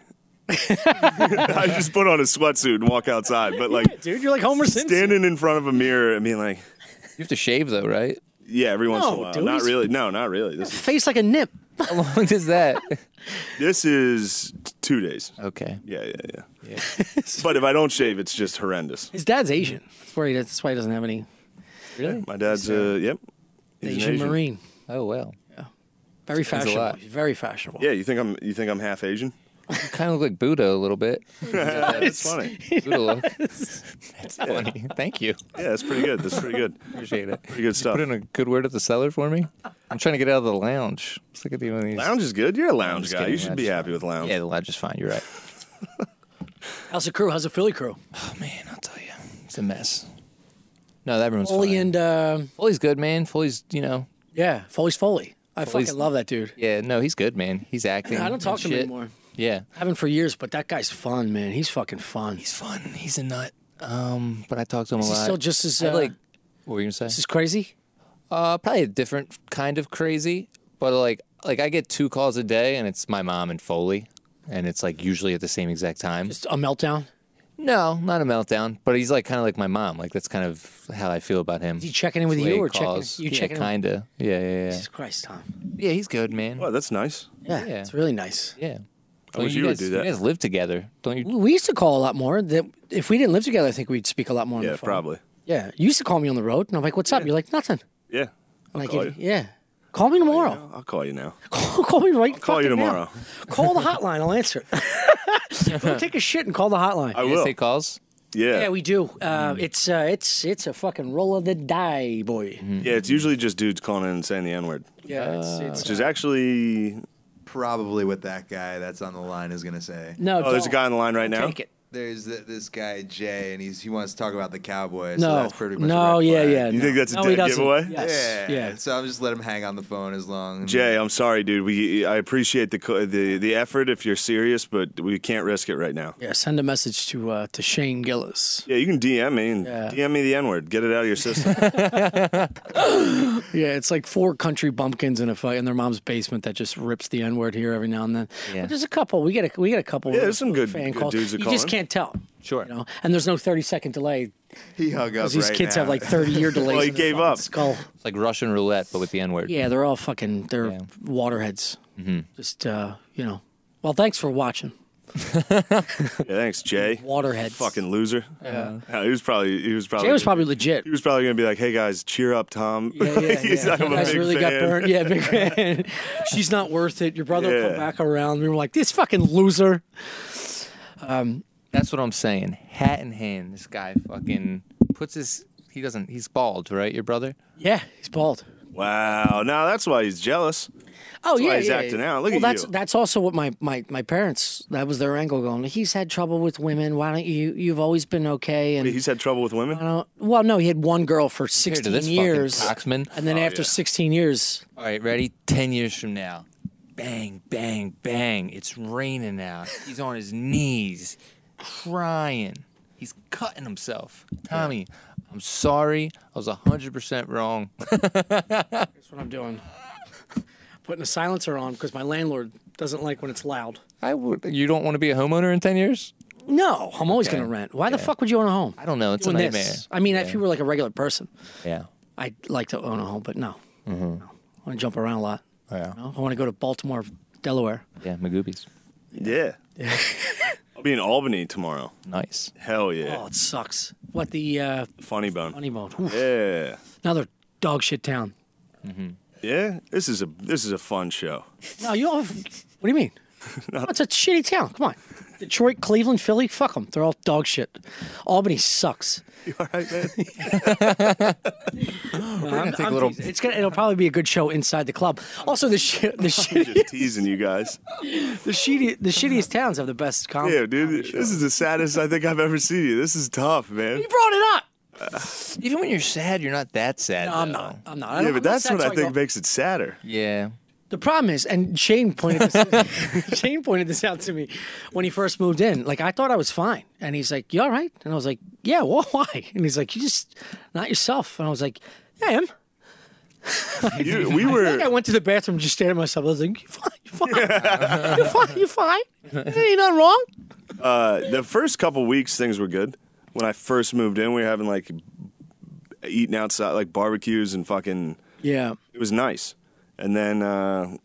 I just put on a sweatsuit and walk outside. But like Dude, you're like Homer Simpson. standing in front of a mirror and being like, You have to shave though, right? yeah, every once in a No, while. dude, Not he's- really. No, not really. Face like a nip. How long is that? This is 2 days. Okay. Yeah. But if I don't shave, it's just horrendous. His dad's Asian. That's why he doesn't have any Really? My dad's yep. He's an Asian Marine. Oh well. Very a fashionable. lot. He's very fashionable. Yeah, you think I'm half Asian? You kind of look like Buddha a little bit. That's funny. Buddha look. That's funny. Thank you. Yeah, that's pretty good. That's pretty good. Appreciate it. Pretty good stuff. Put in a good word at the cellar for me. I'm trying to get out of the lounge. Sick of doing these. Lounge is good. You're a lounge just guy. kidding. You should be happy with lounge. Yeah, the lounge is fine. You're right. How's the crew? How's the Philly crew? Oh man, I'll tell you, it's a mess. No, that room's Foley fine. and Foley's good, man. Foley's, yeah, Foley's Foley. I Foley's- fucking love that dude. yeah, no, he's good, man. He's acting. I don't talk and to him shit. anymore. Yeah, I haven't for years, but that guy's fun, man. He's fucking fun. he's fun. He's a nut. But I talk to him Is a he lot. still just as I like. What were you gonna say? this is crazy? Probably a different kind of crazy, but like I get 2 calls a day, and it's my mom and Foley, and it's like usually at the same exact time. Just a meltdown? No, not a meltdown, but he's like kind of like my mom. Like that's kind of how I feel about him. Is he checking in with The way you he or calls. checking? You yeah, checking? kinda. Yeah. Jesus Christ, Tom. Yeah, he's good, man. Oh, that's nice. Yeah, Yeah. it's really nice. Yeah. I wish you would guys, do that. You guys live together, don't you? We used to call a lot more. That if we didn't live together, I think we'd speak a lot more on Yeah, the phone. probably. Yeah, you used to call me on the road, and I'm like, "What's up?" You're like, "Nothing." Yeah. I'm like, call you. "Yeah." Call me tomorrow. I'll call you now. Call me right. Call you fucking now. tomorrow. Call the hotline. I'll answer it. Go take a shit and call the hotline. I You guys will. take calls? Yeah. Yeah, we do. It's a fucking roll of the die, boy. Yeah, it's usually just dudes calling in and saying the N word, Yeah, it's which is actually. Probably what that guy that's on the line is gonna say. no. Oh, there's a don't. guy on the line right now. Take it. there's this guy Jay, and he wants to talk about the Cowboys. No, so that's pretty much no, a red yeah, flag. yeah. You think that's a no, he dead doesn't. giveaway? Yes. Yeah. So I'll just let him hang on the phone as long. Jay, I'm sorry, dude. I appreciate the effort if you're serious, but we can't risk it right now. Yeah, send a message to Shane Gillis. Yeah, you can DM me and Yeah. DM me the N-word. Get it out of your system. Yeah, it's like 4 country bumpkins in a fight in their mom's basement that just rips the N-word here every now and then. Yeah. But there's a couple. We get a couple. Yeah, there's some good fan good calls. dudes that You call just in. can't tell. Sure. You know? And there's no 30-second delay He hung up. because these right kids now. have like 30-year delays. Well, he in their gave fucking up. Skull. It's like Russian roulette, but with the N-word. Yeah, they're all fucking. They're Yeah. waterheads. Just Well, thanks for watching. Yeah, thanks, Jay. Waterheads. Fucking loser. Yeah, he was probably. Jay was probably legit. He was probably gonna be like, "Hey guys, cheer up, Tom." Yeah, yeah, He's yeah. like, I'm You a guys big really fan. got burned. Yeah, big fan. She's not worth it. Your brother will Yeah. come back around. We were like, this fucking loser. That's what I'm saying. Hat in hand, this guy fucking puts his. He's bald, right? Your brother? Yeah, he's bald. Wow. Now that's why he's jealous. Oh why yeah, he's yeah. acting out. Look well, at you. That's also what my parents. That was their angle going. He's had trouble with women. Why don't you? You've always been okay. And He's had trouble with women. well, no, he had one girl for Compared to 16 this years, fucking coxman. and then after yeah. 16 years, All right, ready? 10 years from now. Bang, bang, bang. It's raining out. He's on his knees, crying. He's cutting himself. Tommy, I'm sorry. I was 100% wrong. that's what I'm doing. Putting a silencer on because my landlord doesn't like when it's loud. You don't want to be a homeowner in 10 years? No, I'm always Okay. going to rent. Why the fuck would you own a home? I don't know. It's Doing a nightmare. this. I mean, if you were like a regular person, Yeah. I'd like to own a home, but no. No. I want to jump around a lot. Yeah. You know? I want to go to Baltimore, Delaware. Yeah, Magoobies. Yeah. I'll be in Albany tomorrow. Nice. Hell yeah. Oh, it sucks. What the Funny bone. honeymoon? Oof. Yeah. Another dog shit town. Yeah. This is a fun show. No, you don't. What do you mean? It's a shitty town. Come on. Detroit, Cleveland, Philly, fuck them. They're all dog shit. Albany sucks. You all right, man? It'll probably be a good show inside the club. Also, the Just teasing you guys. shittiest towns have the best comedy. Yeah, dude. This is the saddest I think I've ever seen you. This is tough, man. You brought it up. Even when you're sad, you're not that sad. No, I'm though. not. I'm not. Yeah, but I'm that's not what I talking think about- makes it sadder. Yeah. The problem is, and Shane pointed this out to me when he first moved in. Like, I thought I was fine, and he's like, "You all right?" And I was like, "Yeah, well, why?" And he's like, "You just not yourself." And I was like, "Yeah, I am." We I were. went to the bathroom, just stared at myself. I was like, "You fine? You fine? You fine? Ain't nothing wrong." The first couple weeks, things were good. When I first moved in, we were having like eating outside, like barbecues and fucking. Yeah. It was nice. And then our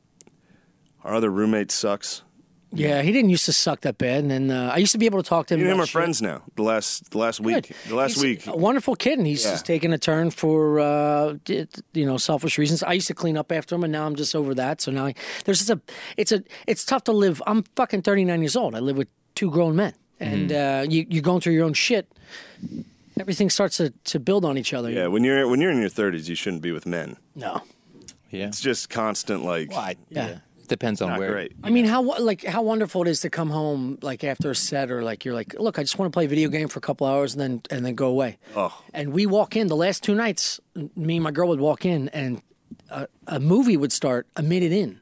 other roommate sucks. Yeah, he didn't used to suck that bad, and then I used to be able to talk to him. Me and him about are shit. friends now. The last week. Good. The last He's week. a wonderful kid, and he's Yeah. just taking a turn for selfish reasons. I used to clean up after him, and now I'm just over that. So now there's just it's tough to live. I'm fucking 39 years old. I live with 2 grown men, and you're going through your own shit. Everything starts to build on each other. Yeah, when you're in your 30s, you shouldn't be with men. No. Yeah. It's just constant like. Yeah. Depends on Not where. great. I mean, how wonderful it is to come home like after a set, or like you're like, look, I just want to play a video game for a couple hours and then go away. Oh. And we walk in the last 2 nights. Me and my girl would walk in, and a movie would start a minute in.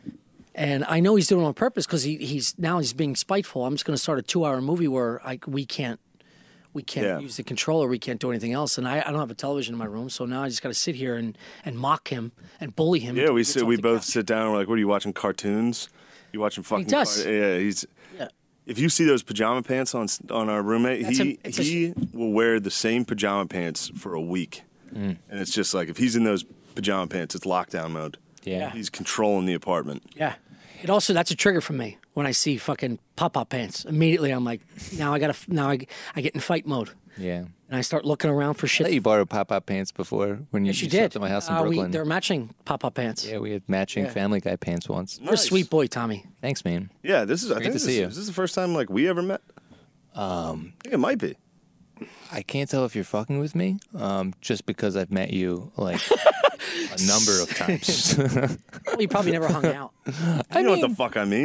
And I know he's doing it on purpose because he's being spiteful. I'm just going to start a 2-hour movie where we can't Yeah. use the controller, we can't do anything else, and I don't have a television in my room, so now I just got to sit here and mock him and bully him. Yeah, until we he gets sit. off We the both couch. sit down. And we're like, "What are you watching? Cartoons? You watching fucking?" does. Yeah, he's. Yeah. If you see those pajama pants on our roommate, It's he will wear the same pajama pants for a week, and it's just like if he's in those pajama pants, it's lockdown mode. Yeah. He's controlling the apartment. Yeah. That's a trigger for me when I see fucking pop-up pants. Immediately, I'm like, I get in fight mode, Yeah. and I start looking around for I shit. let you borrow pop-up pants before when Yes, you you slept did. at my house in Brooklyn. They're matching pop-up pants. Yeah, we had matching Yeah. Family Guy pants once. You're a sweet boy, Tommy. Thanks, man. Yeah, this is. I Great think to this see you. Is this the first time like we ever met? I think it might be. I can't tell if you're fucking with me, just because I've met you like a number of times. Well, you probably never hung out. You know what the fuck I mean?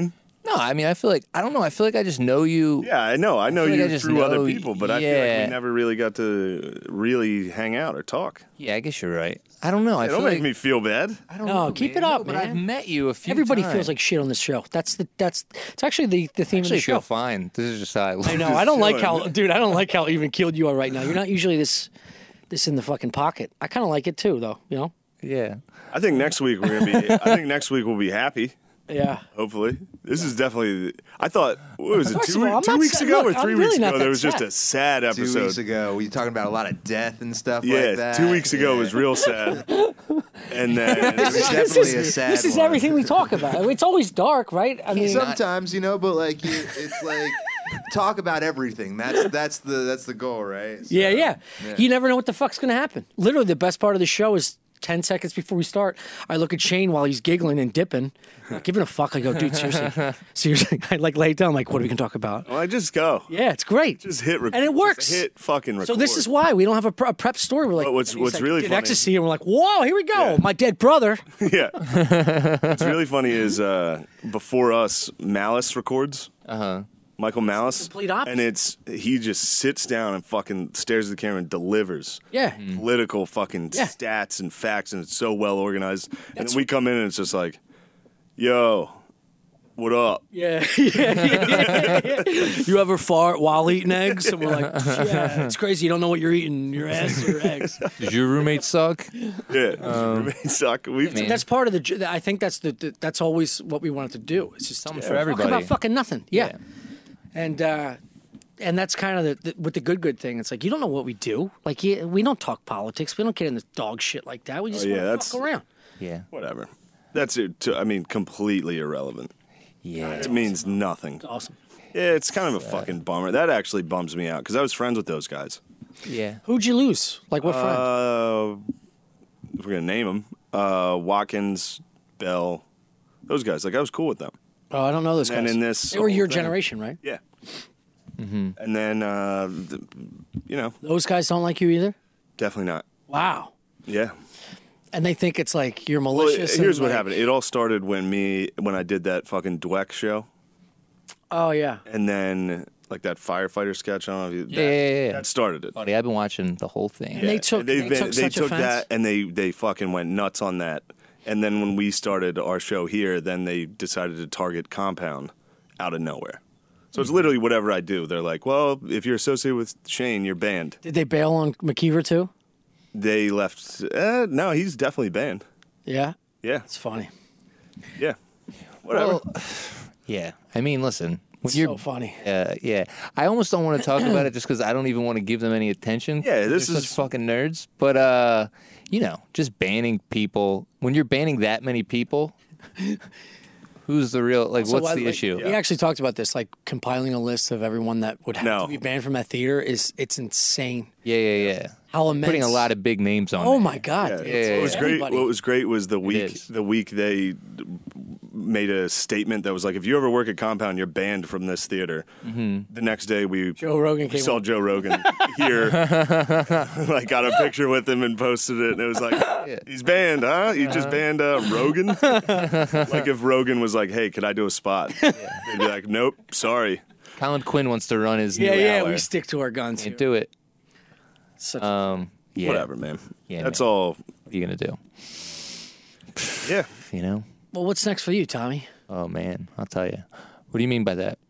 No, I mean, I feel like I don't know. I feel like I just know you. Yeah, I know feel like I you just through other know- people, but I feel like yeah. we never really got to really hang out or talk. Yeah, I guess you're right. I don't know. I Don't feel make like me feel bad. I don't No, know, keep man. it up, No, but man. I've met you a few. Everybody times. feels like shit on this show. It's actually the theme Actually, of the feel show. fine. This is just how I look. I know. I don't like chilling. how, dude. I don't like how even keeled you are right now. You're not usually this in the fucking pocket. I kind of like it too, though. You know? Yeah. I think next week we're gonna be. I think next week we'll be happy. Yeah. Hopefully, this is definitely. I thought what was it First two, of all, I'm two not weeks sad. ago Look, or 3 I'm weeks really not ago? that There was just sad. a sad 2 episode. weeks ago, were you talking about a lot of death and stuff Yeah, like that? 2 weeks ago was real sad. And then It was definitely a sad This is one. everything we talk about. It's always dark, right? I mean, Sometimes, but like it's like talk about everything. That's the goal, right? So, yeah. You never know what the fuck's gonna happen. Literally, the best part of the show is 10 seconds before we start. I look at Shane while he's giggling and dipping, not giving a fuck. I go, dude, seriously. I like lay it down. Like, what are we gonna talk about? well, I just go. Yeah, it's great. Just hit record. And it works. Hit fucking record. So this is why we don't have a prep story. We're like, But what's he's like, really did funny- ecstasy, and we're like, whoa, here we go. Yeah. My dead brother. Yeah. What's really funny is before us, Malice records. Michael Malice. Complete opposite. And he just sits down and fucking stares at the camera and delivers Yeah. political fucking Yeah. stats and facts, and it's so well organized. And then we come in and it's just like, yo, what up? Yeah. You ever fart while eating eggs? And we're like, yeah, it's crazy. You don't know what you're eating, your ass or eggs. Does your roommate suck? Yeah. Suck. We've man. That's part of the. I think that's always what we wanted to do. It's just Something for talk everybody. about fucking nothing. Yeah. Yeah. And that's kind of with the good thing. It's like you don't know what we do. Like we don't talk politics. We don't get into dog shit like that. We just yeah, want to that's- fuck around. Yeah. whatever. That's it. I mean, completely irrelevant. Yeah. It means nothing. It's awesome. Yeah, it's kind of a fucking bummer. That actually bums me out because I was friends with those guys. Yeah. Who'd you lose? Like what friend? If we're gonna name them, Watkins, Bell, those guys. Like I was cool with them. Oh, I don't know those guys. And in this, they were whole your thing- generation, right? Yeah. And then, Those guys don't like you either. definitely not. Wow. Yeah. And they think it's like you're Well, malicious. and here's what like- happened. It all started when I did that fucking Dweck show, Oh yeah. and then like that firefighter sketch. I don't know if you, Yeah. that started it. Buddy, I've been watching the whole thing. And they took such took offense. that and they fucking went nuts on that. And then when we started our show here, then they decided to target Compound out of nowhere. So it's literally whatever I do. They're like, well, if you're associated with Shane, you're banned. Did they bail on McKeever too? They left. No, he's definitely banned. Yeah. Yeah, It's funny. yeah. Whatever. Well, yeah. I mean, listen. When It's you're so funny. yeah. I almost don't want to talk about it just because I don't even want to give them any attention. Yeah, this They're is- such fucking nerds. But just banning people when you're banning that many people. Who's the real like? So what's why- the like, issue? We actually talked about this, like compiling a list of everyone that would have No. to be banned from that theater. It's insane. Yeah. How immense. Putting a lot of big names on. Oh there. my god. Yeah, dude. yeah, What was yeah. great? Everybody. What was great was the is. week they made a statement that was like, if you ever work at Compound, you're banned from this theater. Mm-hmm. The next day, Joe Rogan we came saw on. Joe Rogan here, like got a picture with him and posted it, and it was like, he's banned, huh? You just banned Rogan. Like if Rogan was like, hey, could I do a spot? They'd be like, nope, sorry. Colin Quinn wants to run his Yeah, new yeah. hour. We stick to our guns. Can't Here. do it. Such Yeah. Whatever, man. Yeah, That's man. all. What are you gonna do? Yeah. You know? Well, what's next for you, Tommy? Oh man, I'll tell you. What do you mean by that?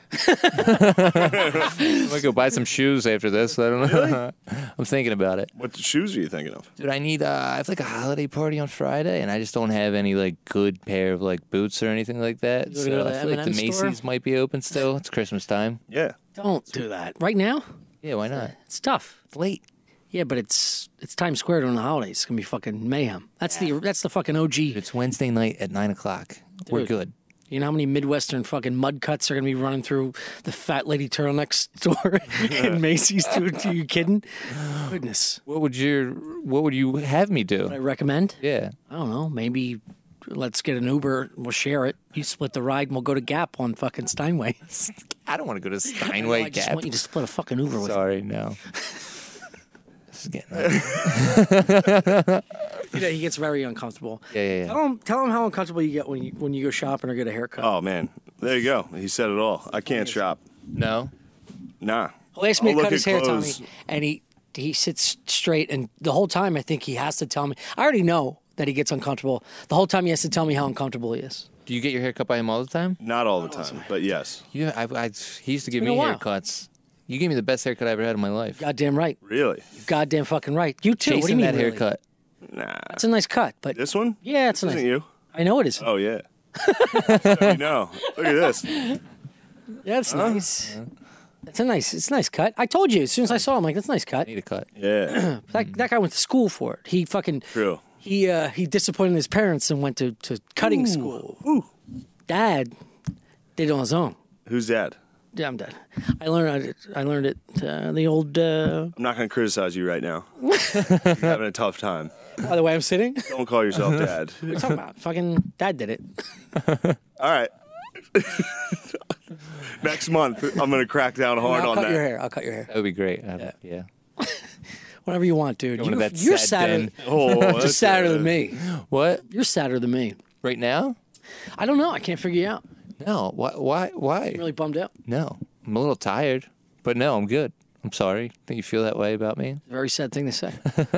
I might go buy some shoes after this. I don't know. I'm thinking about it, What shoes are you thinking of? dude. I have like a holiday party on Friday, and I just don't have any like good pair of like boots or anything like that. You wanna go So to I the feel like the M&M store? Macy's might be open still. It's Christmas time. Yeah. Don't do that right now. Yeah, why not? It's tough. It's late. Yeah, but it's Times Square during the holidays. It's gonna be fucking mayhem. That's the fucking OG. It's Wednesday night at 9:00. We're Dude. good. You know how many Midwestern fucking mud cuts are gonna be running through the fat lady turtleneck store in Macy's? Dude, are you kidding? Goodness. What would you have me do? I recommend. Yeah. I don't know. Maybe let's get an Uber. We'll share it. You split the ride, and we'll go to Gap on fucking Steinway. I don't want to go to Steinway I just Gap. want you to split a fucking Uber with me. Sorry, no. is getting. He gets very uncomfortable. Yeah. Tell him how uncomfortable you get when you go shopping or get a haircut. Oh man, there you go. He said it all. I can't shop. No. Nah. He'll ask me I'll to look cut his at hair, clothes. Tommy, and he sits straight, and the whole time I think he has to tell me. I already know that he gets uncomfortable. The whole time he has to tell me how uncomfortable he is. Do you get your hair cut by him all the time? Not all the time, but yes. He used to give been me a while. haircuts. You gave me the best haircut I ever had in my life. Goddamn right. Really? Goddamn fucking right. You too. Chasing What do you mean that really? haircut. Nah. It's a nice cut, but This one? yeah, it's a Isn't nice. you? I know it is. Oh yeah. So you know. Look at this. Yeah, it's nice. It's a nice cut. I told you as soon as I saw him, like that's a nice cut. Need a cut. Yeah. That guy went to school for it. He fucking True. he disappointed his parents and went to cutting school. Ooh. Dad did it on his own. Who's that? Yeah, I'm dead. I learned it the old. I'm not going to criticize you right now. You're having a tough time. By the way, I'm sitting. What Don't call yourself dad. are you talking about? Fucking dad did it. All right. Next month, I'm going to crack down hard I'll on cut that. your hair. I'll cut your hair. That would be great. Yeah. Whatever you want, dude. Going to that You're sad sadder. den. Oh, You're that's sadder good. than me. What? You're sadder than me. Right now? I don't know. I can't figure you out. No. Why? I'm really bummed out. No. I'm a little tired, but no, I'm good. I'm sorry that you feel that way about me. Very sad thing to say.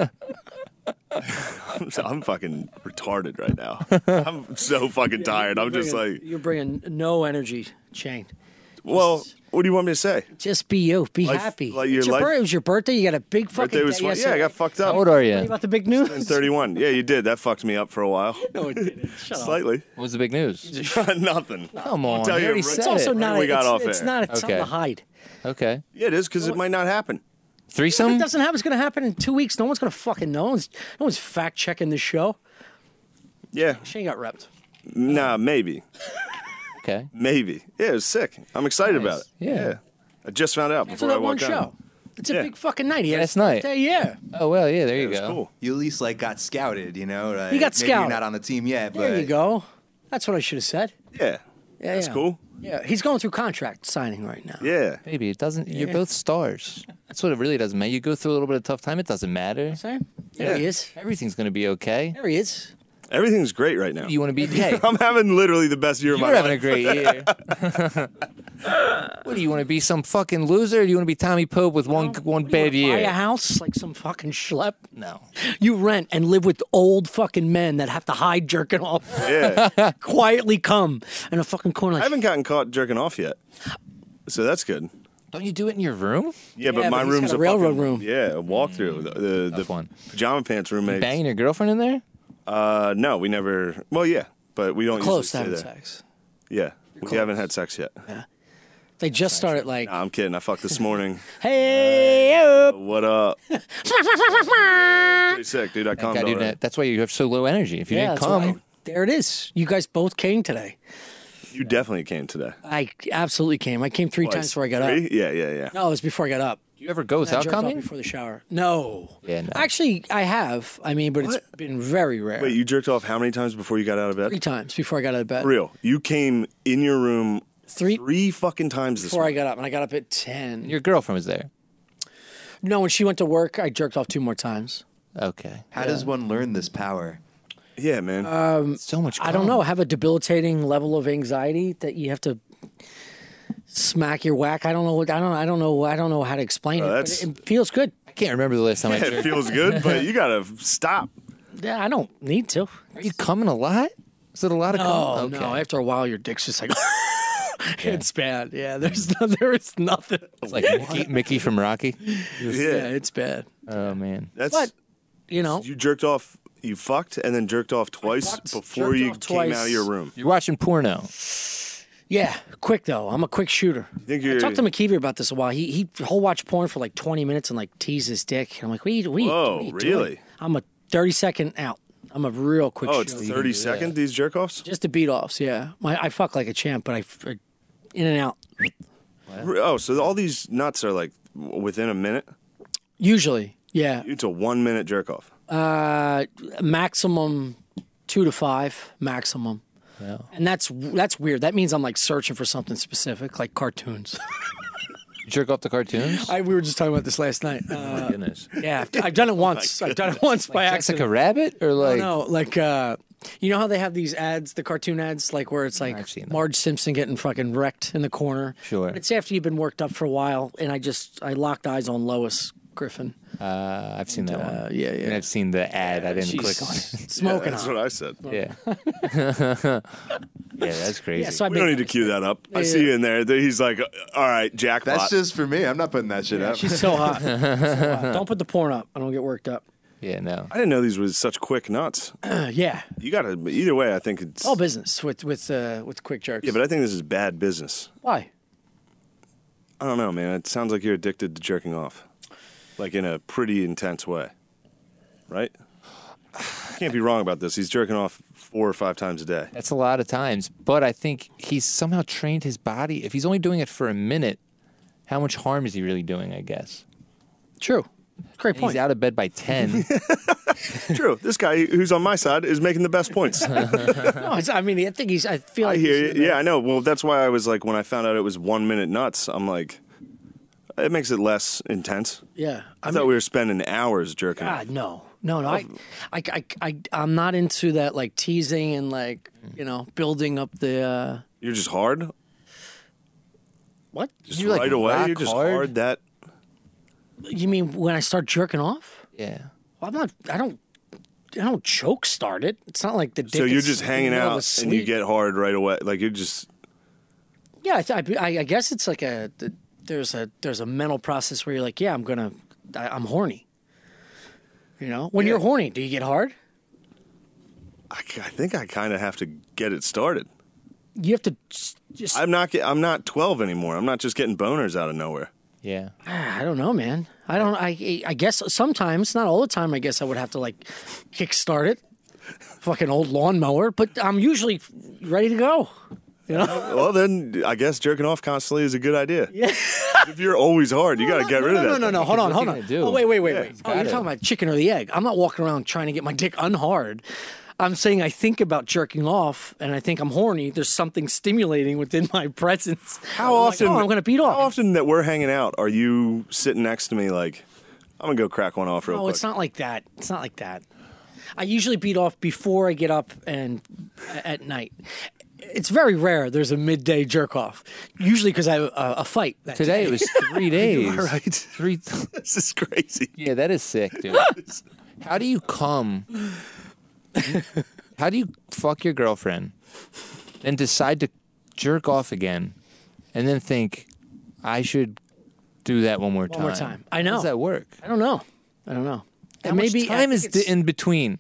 I'm fucking retarded right now. I'm so fucking tired. I'm just like, You're bringing no energy, Shane. well, what do you want me to say? Just be you. Be Life- happy. like your It's your life- It was your birthday. You got a big fucking Birthday was day fun. Yeah, yesterday. I got fucked How up. old are Tell me you? about the big news. 31. Yeah, you did. That fucked me up for a while. No, it didn't. Shut up. Slightly. What was the big news? Nothing. Come on. tell you you already right- said It's also it. not. we got off It's air. not. It's something Okay. to hide. Okay. Yeah, it is because it might not happen. If Threesome? it doesn't happen, it's going to happen in 2 weeks. No one's going to fucking know. No one's fact checking this show. Yeah. Shane got repped. Nah, maybe. Okay. Maybe. Yeah, it was sick. I'm excited about it. Yeah. I just found out For before I that one walked on. show. It's a Yeah. big fucking night. He had Last his night. birthday, yeah. Oh, well, yeah, there It you was go. cool. You at least like got scouted, you know? Like, He got maybe scouted. you're not on the team yet, but There you go. That's what I should have said. Yeah. Yeah, That's yeah. cool. Yeah, he's going through contract signing right now. Yeah. Baby, it doesn't. You're both stars. That's what it really doesn't matter. You go through a little bit of tough time, it doesn't matter. Same. There he Yeah. is. Everything's going to be okay. There he is. Everything's great right now. You want to be. Hey, I'm having literally the best year of my you're having a life. great year. What do you want to be, some fucking loser? Or do you want to be Tommy Pope with one What bad do you wanna Buy a year? house like some fucking schlep. No. You rent and live with old fucking men that have to hide jerking off. Yeah. Quietly come in a fucking corner. I Like, haven't gotten caught jerking off yet. So that's good. Don't you do it in your room? Yeah, but Yeah, my but he's room's got a a railroad fucking, room. Yeah, a walkthrough. The Tough one. pajama pants roommates. Banging your girlfriend in there? No, we never. Well, yeah, but we don't close to usually having stay there. sex. Yeah, we haven't had sex yet. They just started like, Nah, I'm kidding. I fucked this morning. hey, up. What up? Pretty sick, dude. I calmed God, dude, already. that's why you have so low energy. If you Yeah, didn't that's come, right. There it is. You guys both came today. You definitely came today. I absolutely came. I came three times before I got up. Three? Yeah. No, it was before I got up. do you ever go I without jerked off coming? before the shower. No. Yeah, no. Actually, I have. I mean, but it's been very rare. Wait, you jerked off how many times before you got out of bed? 3 times before I got out of bed. For real. You came in your room Three three fucking times this before I morning. got up, and I got up at 10. Your girlfriend was there. No, when she went to work, I jerked off 2 more times. Okay. how does one learn this power? Yeah, man. So much. I don't know. Have a debilitating level of anxiety that you have to smack your whack. I don't know. I don't know how to explain it. But that's- it feels good. I can't remember the last time I it jerked. feels good, but you gotta stop. Yeah, I don't need to. Are you coming a lot? Is it a lot of Oh coming? no! After a while, your dick's just like. It's bad. Yeah, there is nothing. It's like Mickey from Rocky. Yeah, Yeah, it's bad. Oh man. that's. But you know, You jerked off. You fucked and then jerked off twice fucked, before jerked you off came out twice. of your room. You're watching porno. yeah, quick though. I'm a quick shooter. think I you're- talked to McKeever about this a while. He'll watch porn for like 20 minutes and like tease his dick. I'm like, what are you Whoa, what are you really? doing? I'm a 30-second out. I'm a real quick Oh, it's shooter. 30 second, these jerk offs? Just the beat offs, yeah. I fuck like a champ, but I in and out. Oh, so all these nuts are like within a minute? Usually, yeah. It's a 1 minute jerk off. Maximum 2 to 5, maximum. Yeah. And that's weird. That means I'm like searching for something specific, like cartoons. You jerk off the cartoons? We were just talking about this last night. Oh, goodness. Yeah, I've done it once. I've done it once by accident. Jessica Rabbit or like? No, like you know how they have these ads, the cartoon ads, like where it's like I've seen that. Marge Simpson getting fucking wrecked in the corner. Sure. It's after you've been worked up for a while, and I locked eyes on Lois Griffin. I've seen that one. Yeah, And yeah. I've seen the ad. I didn't She's click on it. Smoking That's on. what I said. Yeah. Yeah, that's crazy. Yeah, so I We don't need to cue that up. I see you in there. He's like, all right, jackpot. That's just for me. I'm not putting that shit up. She's so hot. So hot. Don't put the porn up. I don't get worked up. Yeah, no. I didn't know these were such quick nuts. Yeah, You got to, either way, I think it's. all business with quick jerks. Yeah, but I think this is bad business. Why? I don't know, man. It sounds like you're addicted to jerking off. Like in a pretty intense way. Right? I can't be wrong about this. He's jerking off 4 or 5 times a day. That's a lot of times. But I think he's somehow trained his body. If he's only doing it for a minute, how much harm is he really doing, I guess? True. Great And point. he's out of bed by 10. True. This guy who's on my side is making the best points. No, I mean, I think he's. I feel I like hear he's- you. Yeah, I know. Well, that's why I was like, when I found out it was 1 minute nuts, I'm like, it makes it less intense. Yeah, I thought we were spending hours jerking off. God, no. I'm not into that like teasing and like building up the You're just hard? what? Just You, like, right away? rock You're just hard? hard that. You mean when I start jerking off? Yeah. Well, I'm not. I don't choke start it. It's not like the dick. So you're is just in the hanging middle of out a and you sleep. get hard right away. Like you're just. Yeah, I guess it's like there's a mental process where you're like, yeah, I'm horny. When you're horny, do you get hard? I think I kind of have to get it started. You have to just. I'm not 12 anymore. I'm not just getting boners out of nowhere. Yeah. I don't know, man. I guess sometimes, not all the time. I guess I would have to like kickstart it, fucking old lawnmower. But I'm usually ready to go. Well, then I guess jerking off constantly is a good idea. Yeah. If you're always hard, you got to get rid of that. No. Hold on. What's he gonna do? Oh, wait. Oh, you're gotta. talking about chicken or the egg. I'm not walking around trying to get my dick unhard. I'm saying I think about jerking off, and I think I'm horny. There's something stimulating within my presence. How I'm like, often? oh, I'm going to beat off. How often that we're hanging out are you sitting next to me like, I'm gonna go crack one off real No, quick? it's not like that. It's not like that. I usually beat off before I get up and at night. It's very rare there's a midday jerk off. Usually because I have a fight. That Today day. it was 3 days. All right. 3. This is crazy. Yeah, that is sick, dude. How do you come? How do you fuck your girlfriend and decide to jerk off again and then think, I should do that one more time? One more time. I know. How does that work? I don't know. How And much maybe time I is think it's- in between?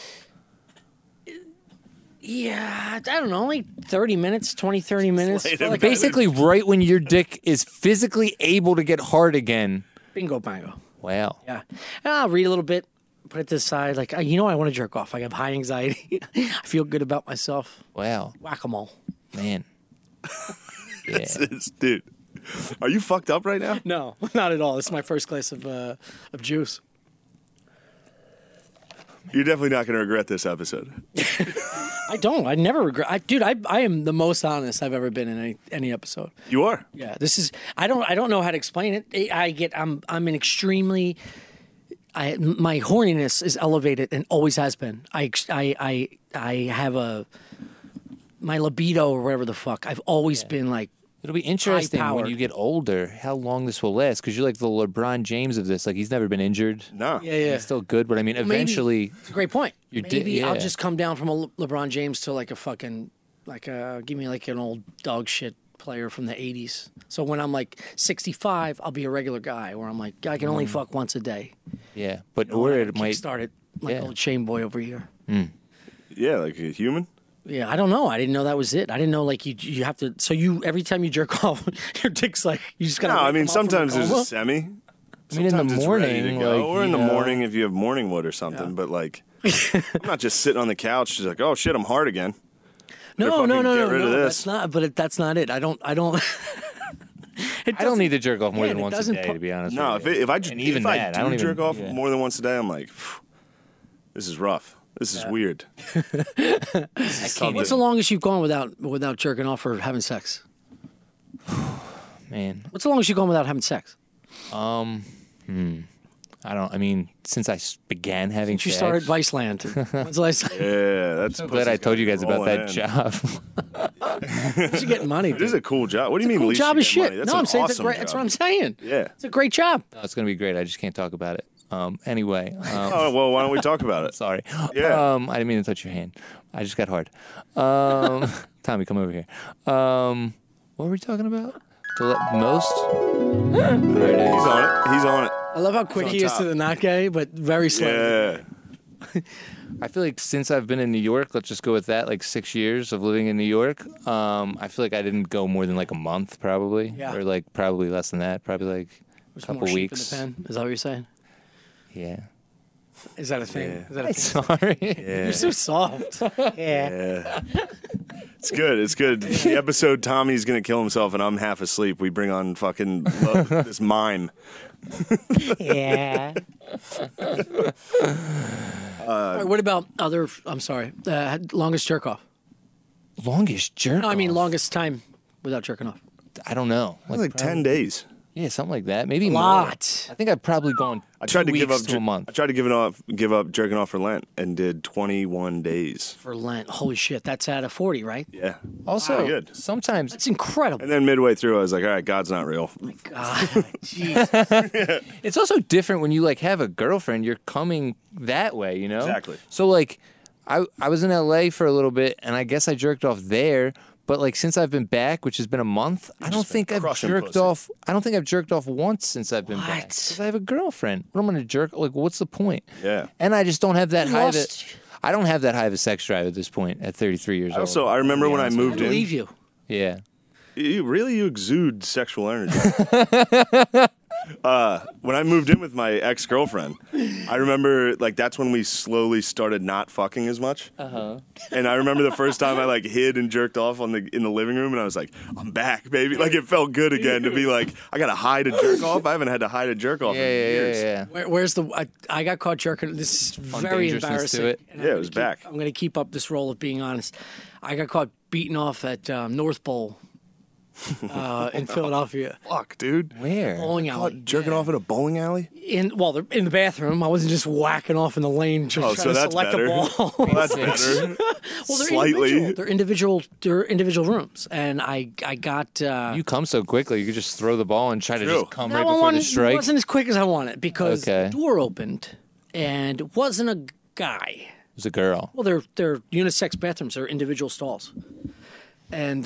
Yeah, I don't know, only 30 minutes, 20, 30 minutes. Wait a Feel like minute. Basically, right when your dick is physically able to get hard again. bingo bango. Wow. Yeah. And I'll read a little bit, put it to the side. Like, I want to jerk off. I have high anxiety. I feel good about myself. Wow. Whack-a-mole. Man. Yeah. Dude, are you fucked up right now? No, not at all. This is my first glass of juice. You're definitely not going to regret this episode. I don't. I never regret. Dude, I am the most honest I've ever been in any episode. You are. Yeah, this is. I don't know how to explain it. I'm an extremely. My horniness is elevated and always has been. I have my libido or whatever the fuck. I've always been like. It'll be interesting when High-powered. you get older how long this will last because you're like the LeBron James of this. Like he's never been injured. No. Yeah. He's still good, but I mean, eventually, It's a great point. You're Maybe I'll yeah. just come down from a LeBron James to like a fucking give me like an old dog shit player from the 80s. So when I'm like 65, I'll be a regular guy where I'm like I can only fuck once a day. yeah. But or it might. Start it like yeah. old Shane Boy over here. Yeah, like a human. Yeah, I don't know. I didn't know that was it. I didn't know like you have to. So you every time you jerk off, your dick's like you just gotta. No, I wake mean them up from sometimes there's coma? a semi. I mean, in the Sometimes it's ready to morning, go. like, Or in you the know, morning if you have morning wood or something. But like, I'm not just sitting on the couch. Just like, oh shit, I'm hard again. No, fucking no, get rid of this. That's not. But that's not it. I don't. I don't need to jerk off more Again, than it once a doesn't day, pu- to be honest. No, with if you. I And even that, do I don't jerk even, off yeah. more than once a day, I'm like, this is rough. This is weird. What's the longest you've gone without jerking off or having sex? man. What's the longest you gone without having sex? I mean, since I began having Since you sex. started Viceland. When's the last time? Yeah, that's. I'm glad I told you guys about that job. job. You getting money. It is a cool job. What do you It's a mean? cool at least job you as get shit. money? That's No, an I'm saying it's awesome great. That's job. what I'm saying. Yeah. It's a great job. No, it's gonna be great. I just can't talk about it. Anyway. Oh well, why don't we talk about it? Sorry. Yeah. I didn't mean to touch your hand. I just got hard. Tommy, come over here. What were we talking about? Most? There it is. He's on it. He's on it. I love how quick on he is top. to the not gay, but very slow. Yeah. I feel like since I've been in New York, let's just go with that, like 6 years of living in New York, I feel like I didn't go more than like a month probably. Yeah. Or like probably less than that. Probably like a There's couple more sheep weeks. in the pen. Is that what you're saying? Yeah. Is that a thing? Yeah. Is that a thing? Sorry. Yeah. You're so soft. Yeah. It's good. It's good. The episode Tommy's gonna kill himself and I'm half asleep. We bring on fucking this mime. Yeah. All right, what about other? I'm sorry. Longest jerk off. Longest jerk. No, I mean off? longest time without jerking off. I don't know. Like 10 days. Yeah, something like that. Maybe A more. lot. I think I've probably gone. I tried 2 to give weeks up to a month. I tried to give up jerking off for Lent and did 21 days. For Lent. Holy shit, that's out of 40, right? Yeah. Also, Pretty good. sometimes That's incredible. And then midway through I was like, all right, God's not real. God, jeez. it's also different when you like have a girlfriend. You're coming that way, you know. Exactly. So like, I was in LA for a little bit, and I guess I jerked off there. But like since I've been back, which has been a month, I don't think I've crushing jerked pussy. off. I don't think I've jerked off once since I've been back. What? Because I have a girlfriend. What am I gonna jerk? Like, what's the point? Yeah. And I just don't have that You high of lost- it. I don't have that high of a sex drive at this point at 33 years old. Also, I remember when I I moved in. believe you. Yeah. You exude sexual energy. When I moved in with my ex-girlfriend, I remember like that's when we slowly started not fucking as much. And I remember the first time I like hid and jerked off in the living room, and I was like, "I'm back, baby!" Like it felt good again to be like, I gotta hide a jerk off. I haven't had to hide a jerk off in years. Where's the? I got caught jerking. This is very dangerousness embarrassing. to it. And Yeah, I'm it was gonna back. I'm going to keep up this role of being honest. I got caught beating off at North Bowl in Philadelphia. Fuck, dude. Where? Bowling alley. Caught jerking off in a bowling alley? In the bathroom. I wasn't just whacking off in the lane just Oh, trying so to that's select better. a ball. Well, that's better. Well, they're Slightly. individual. They're individual rooms, and I got. You come so quickly, you could just throw the ball and try to True. just come that right one before the strike. wasn't as quick as I wanted because Okay. the door opened, and it wasn't a guy. It was a girl. Well, they're unisex bathrooms. They're individual stalls, and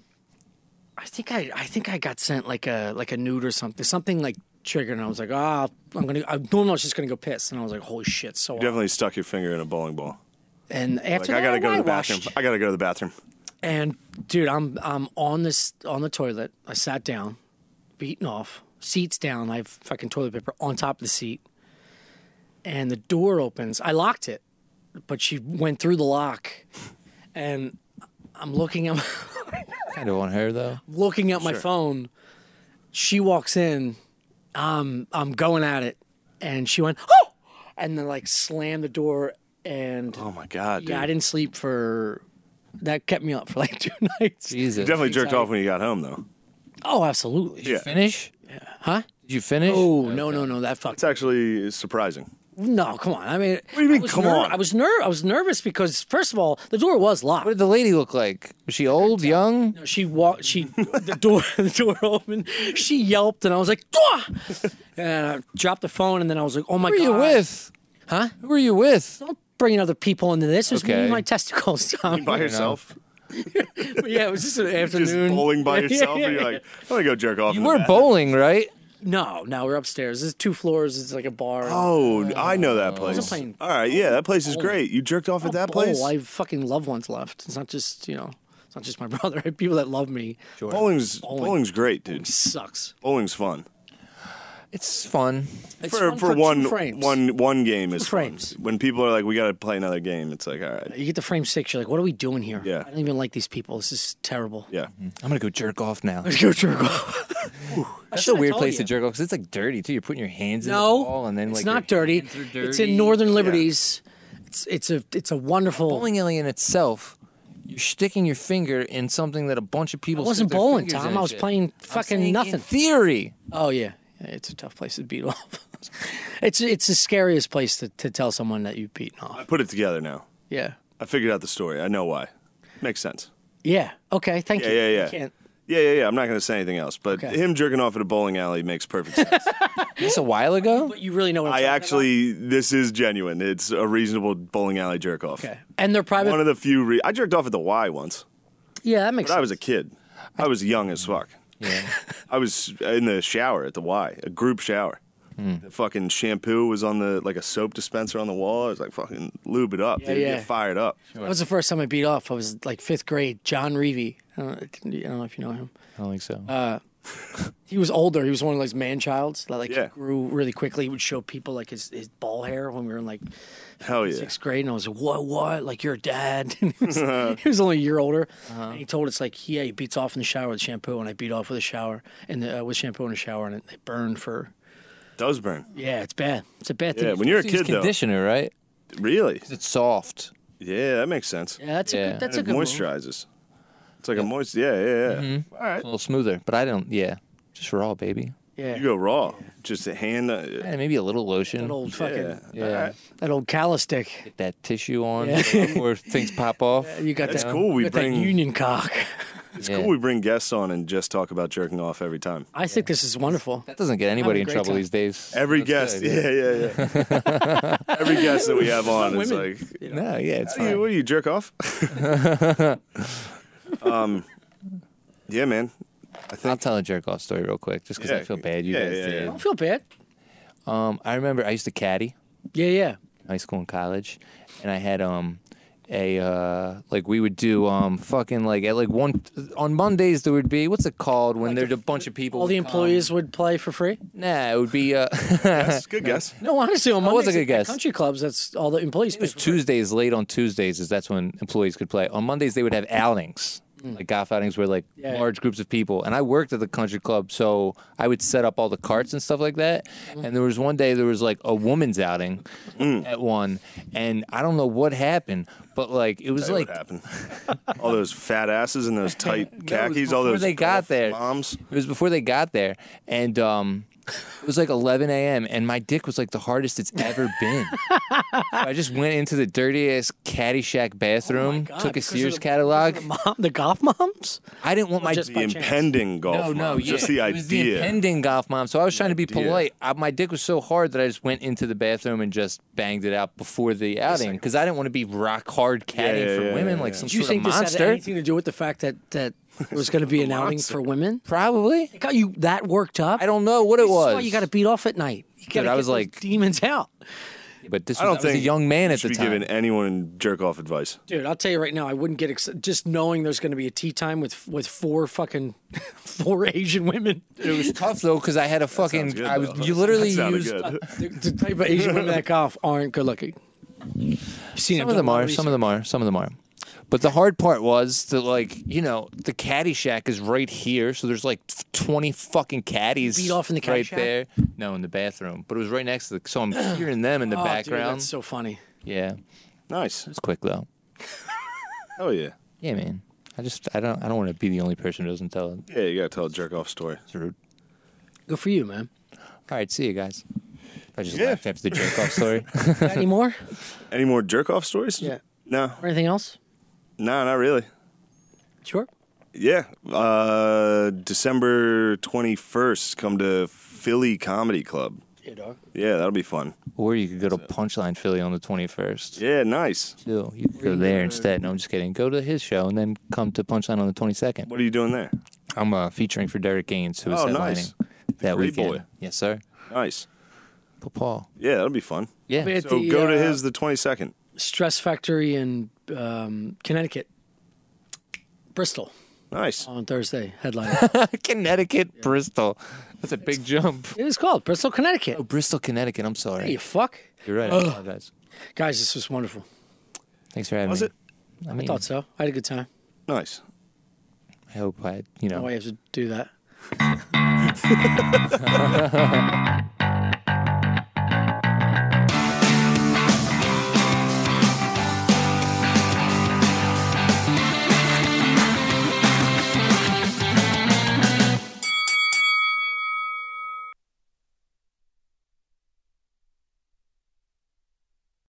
I think I got sent like a nude or something like triggered, and I was like, I normally I was just gonna go piss, and I was like, holy shit, so. Definitely stuck your finger in a bowling ball. And Like after I gotta that, go to I the bathroom. washed. I gotta go to the bathroom. And dude, I'm on the toilet. I sat down, beaten off, seats down. I have fucking toilet paper on top of the seat, and the door opens. I locked it, but she went through the lock, and I'm looking at Kind of on her though. my phone. She walks in. I'm going at it, and she went oh, and then like slammed the door. And Oh my god, dude. yeah, I didn't sleep for. That kept me up for like 2 nights. Jesus. You definitely jerked off when you got home, though. Oh, absolutely. Yeah. Finish? Huh? Did you finish? Oh no, that fucked. It's actually surprising. No, come on. I mean, What do you mean, I was come on? I was nervous because first of all, the door was locked. What did the lady look like? Was she old, young? She walked. The door opened. She yelped, and I was like, "Dwah!" And I dropped the phone, and then I was like, "Oh my Who were god!" you with? Huh? Who were you with? Don't bring other people into this. It was me Okay. and my testicles, Tom. By yourself? But yeah, it was just an afternoon. Just bowling by yourself? Yeah, And you're like, I'm gonna go jerk off. You in the were bathroom. bowling, right? No, we're upstairs. There's 2 floors. It's like a bar. Oh, I know that place. playing All right, yeah, that place is great. You jerked off at that place? I have fucking loved ones left. It's not just it's not just my brother. I have people that love me. Bowling's great, dude. Sucks. Bowling's fun. It's fun. It's For fun for 2 frames. one game is fun. frames. When people are like, we got to play another game, it's like, all right, You get to frame 6. You're like, what are we doing here? Yeah. I don't even like these people. This is terrible. yeah. I'm gonna go jerk off now. Let's go jerk off. That's a weird place to jerk off because it's like dirty too. You're putting your hands in the No, ball and then it's like not your dirty. hands are It's in Northern Liberties. It's a wonderful. Bowling alley in itself You're sticking your finger in something that a bunch of people. I wasn't stick their bowling, fingers Tom. in I was shit. playing I'm fucking saying nothing. In theory. Oh yeah. It's a tough place to beat off. It's the scariest place to tell someone that you've beaten I off. put it together now. Yeah. I figured out the story. I know why. Makes sense. Yeah. Okay. Thank you. Yeah. I can't. Yeah. I'm not going to say anything else. But Okay. him jerking off at a bowling alley makes perfect sense. This a while ago? But you really know what I'm I talking actually, this is genuine. It's a reasonable bowling alley jerk off. about? Okay. And they're private. One of the few. I jerked off at the Y once, Yeah, that makes but sense. I was a kid. I was young as fuck. Yeah. I was in the shower at the Y, a group shower. The fucking shampoo was on like a soap dispenser on the wall. I was like, fucking lube it up, dude. yeah. Get fired up. That was the first time I beat off. I was like 5th grade. John Reevy. I don't know if you know him. I don't think so. He was older. He was one of those man-childs that Yeah. he grew really quickly. He would show people like his ball hair when we were in like Hell yeah. 6th grade, and I was like, what? Like, you're a dad? And he was only a year older. And he told us, like, he beats off in the shower with shampoo, and I beat off with a shower, with shampoo in the shower, and it burned for, Does burn. yeah, it's bad. It's a bad thing. Yeah, when you're a It's kid, though. conditioner, right? Really? It's soft. Yeah, that makes sense. Yeah, that's a Yeah. good, that's And a it good move. moisturizes. It's like a moist. Yeah. All right. A little smoother, but I don't. Yeah, just raw, baby. Yeah. You go raw. Just a hand. Yeah, maybe a little lotion. That old fucking, Yeah. that old callus stick. Get that tissue on Yeah. before things pop off. You got That's that, cool. We you got that bring- union cock. It's Yeah. cool we bring guests on and just talk about jerking off every time. I think this is wonderful. That doesn't get anybody in great trouble time. these days. Every That's guest. good. Yeah. Every guest that we have on is women. like, No, yeah, it's "Hey, fine. what do you jerk off? Yeah, man. I'll tell a jerk off story real quick, just because Yeah. I feel bad. You Yeah, guys yeah, did. yeah. Don't feel bad. I remember I used to caddy Yeah. high school and college, and I had like we would do fucking like at like one on Mondays there would be what's it called when there's a bunch of people. All the would come. employees would play for free? Nah, it would be Yes, good guess. No, honestly, on That was a Mondays good at guess. country clubs, that's all the employees It was pay for free. Tuesdays, late on Tuesdays, is that's when employees could play. On Mondays, they would have outings, like golf outings where like Yeah. large groups of people. And I worked at the country club, so I would set up all the carts and stuff like that. And there was one day there was like a woman's outing at one, and I don't know what happened, but like it was Tell you like what happened. All those fat asses and those tight No, it was khakis. All before those they got golf there. moms. It was before they got there, and it was like 11 a.m. and my dick was like the hardest it's ever been. So I just went into the dirtiest Caddyshack bathroom, God, took a because of Sears the- catalog. The golf moms? I didn't want my just The by chance. impending golf. no, mom. yeah, Just the it was the idea. impending golf mom. So I was trying to be idea. polite. My dick was so hard that I just went into the bathroom and just banged it out before the outing because I didn't want to be rock hard caddying yeah, for yeah, women yeah, like yeah. some Do you sort think of this had monster. anything to do with the fact that it was going to be an outing for women? Probably. It got you that worked up? I don't know what it This is was. why you got to beat off at night. You got to I get was those like- demons out. But this I was, don't I was think a young man you at should the be time. giving anyone jerk off advice. Dude, I'll tell you right now, I wouldn't get just knowing there's going to be a tea time with four Asian women. It was tough though because I had a fucking. Sounds good, I was. though. You literally That sounded used. good. The type of Asian women that golf aren't good looking. You've seen Some of them are. Some of them are. Some of them are. But the hard part was that, like, the Caddyshack is right here, so there's like 20 fucking caddies Beat off in the right Caddyshack? there. No, in the bathroom, but it was right next to the. So I'm hearing them in the Oh, dude, background. that's so funny. Yeah, Nice. it's quick though. Oh yeah. Yeah, man. I don't want to be the only person who doesn't tell it. Yeah, you gotta tell a jerk off story. It's rude. Good for you, man. All right, see you guys. I just Yeah. laughed after the jerk off story. Got any more Any more jerk off stories? Yeah. No. or anything else? No, not really. Sure. Yeah. December 21st, come to Philly Comedy Club. Yeah, dog. Yeah, that'll be fun. Or you could go to Punchline Philly on the 21st. Yeah, nice. Too. You could go there instead. No, I'm just kidding. Go to his show and then come to Punchline on the 22nd. What are you doing there? I'm featuring for Derek Gaines, who is Oh, headlining nice. that Great weekend. boy. Yes, sir. Nice. Paul. Yeah, that'll be fun. Yeah. At So the, go to his the 22nd. Stress Factory in Connecticut, Bristol Nice. on Thursday. Headline. Connecticut, Bristol. That's a big jump. It is called Bristol, Connecticut. Oh, Bristol, Connecticut. I'm sorry. Hey, you fuck. You're right. I apologize. Guys, this was wonderful. Thanks for having Was me. it? I mean, I thought so. I had a good time. Nice. I hope I, Now I have to do that.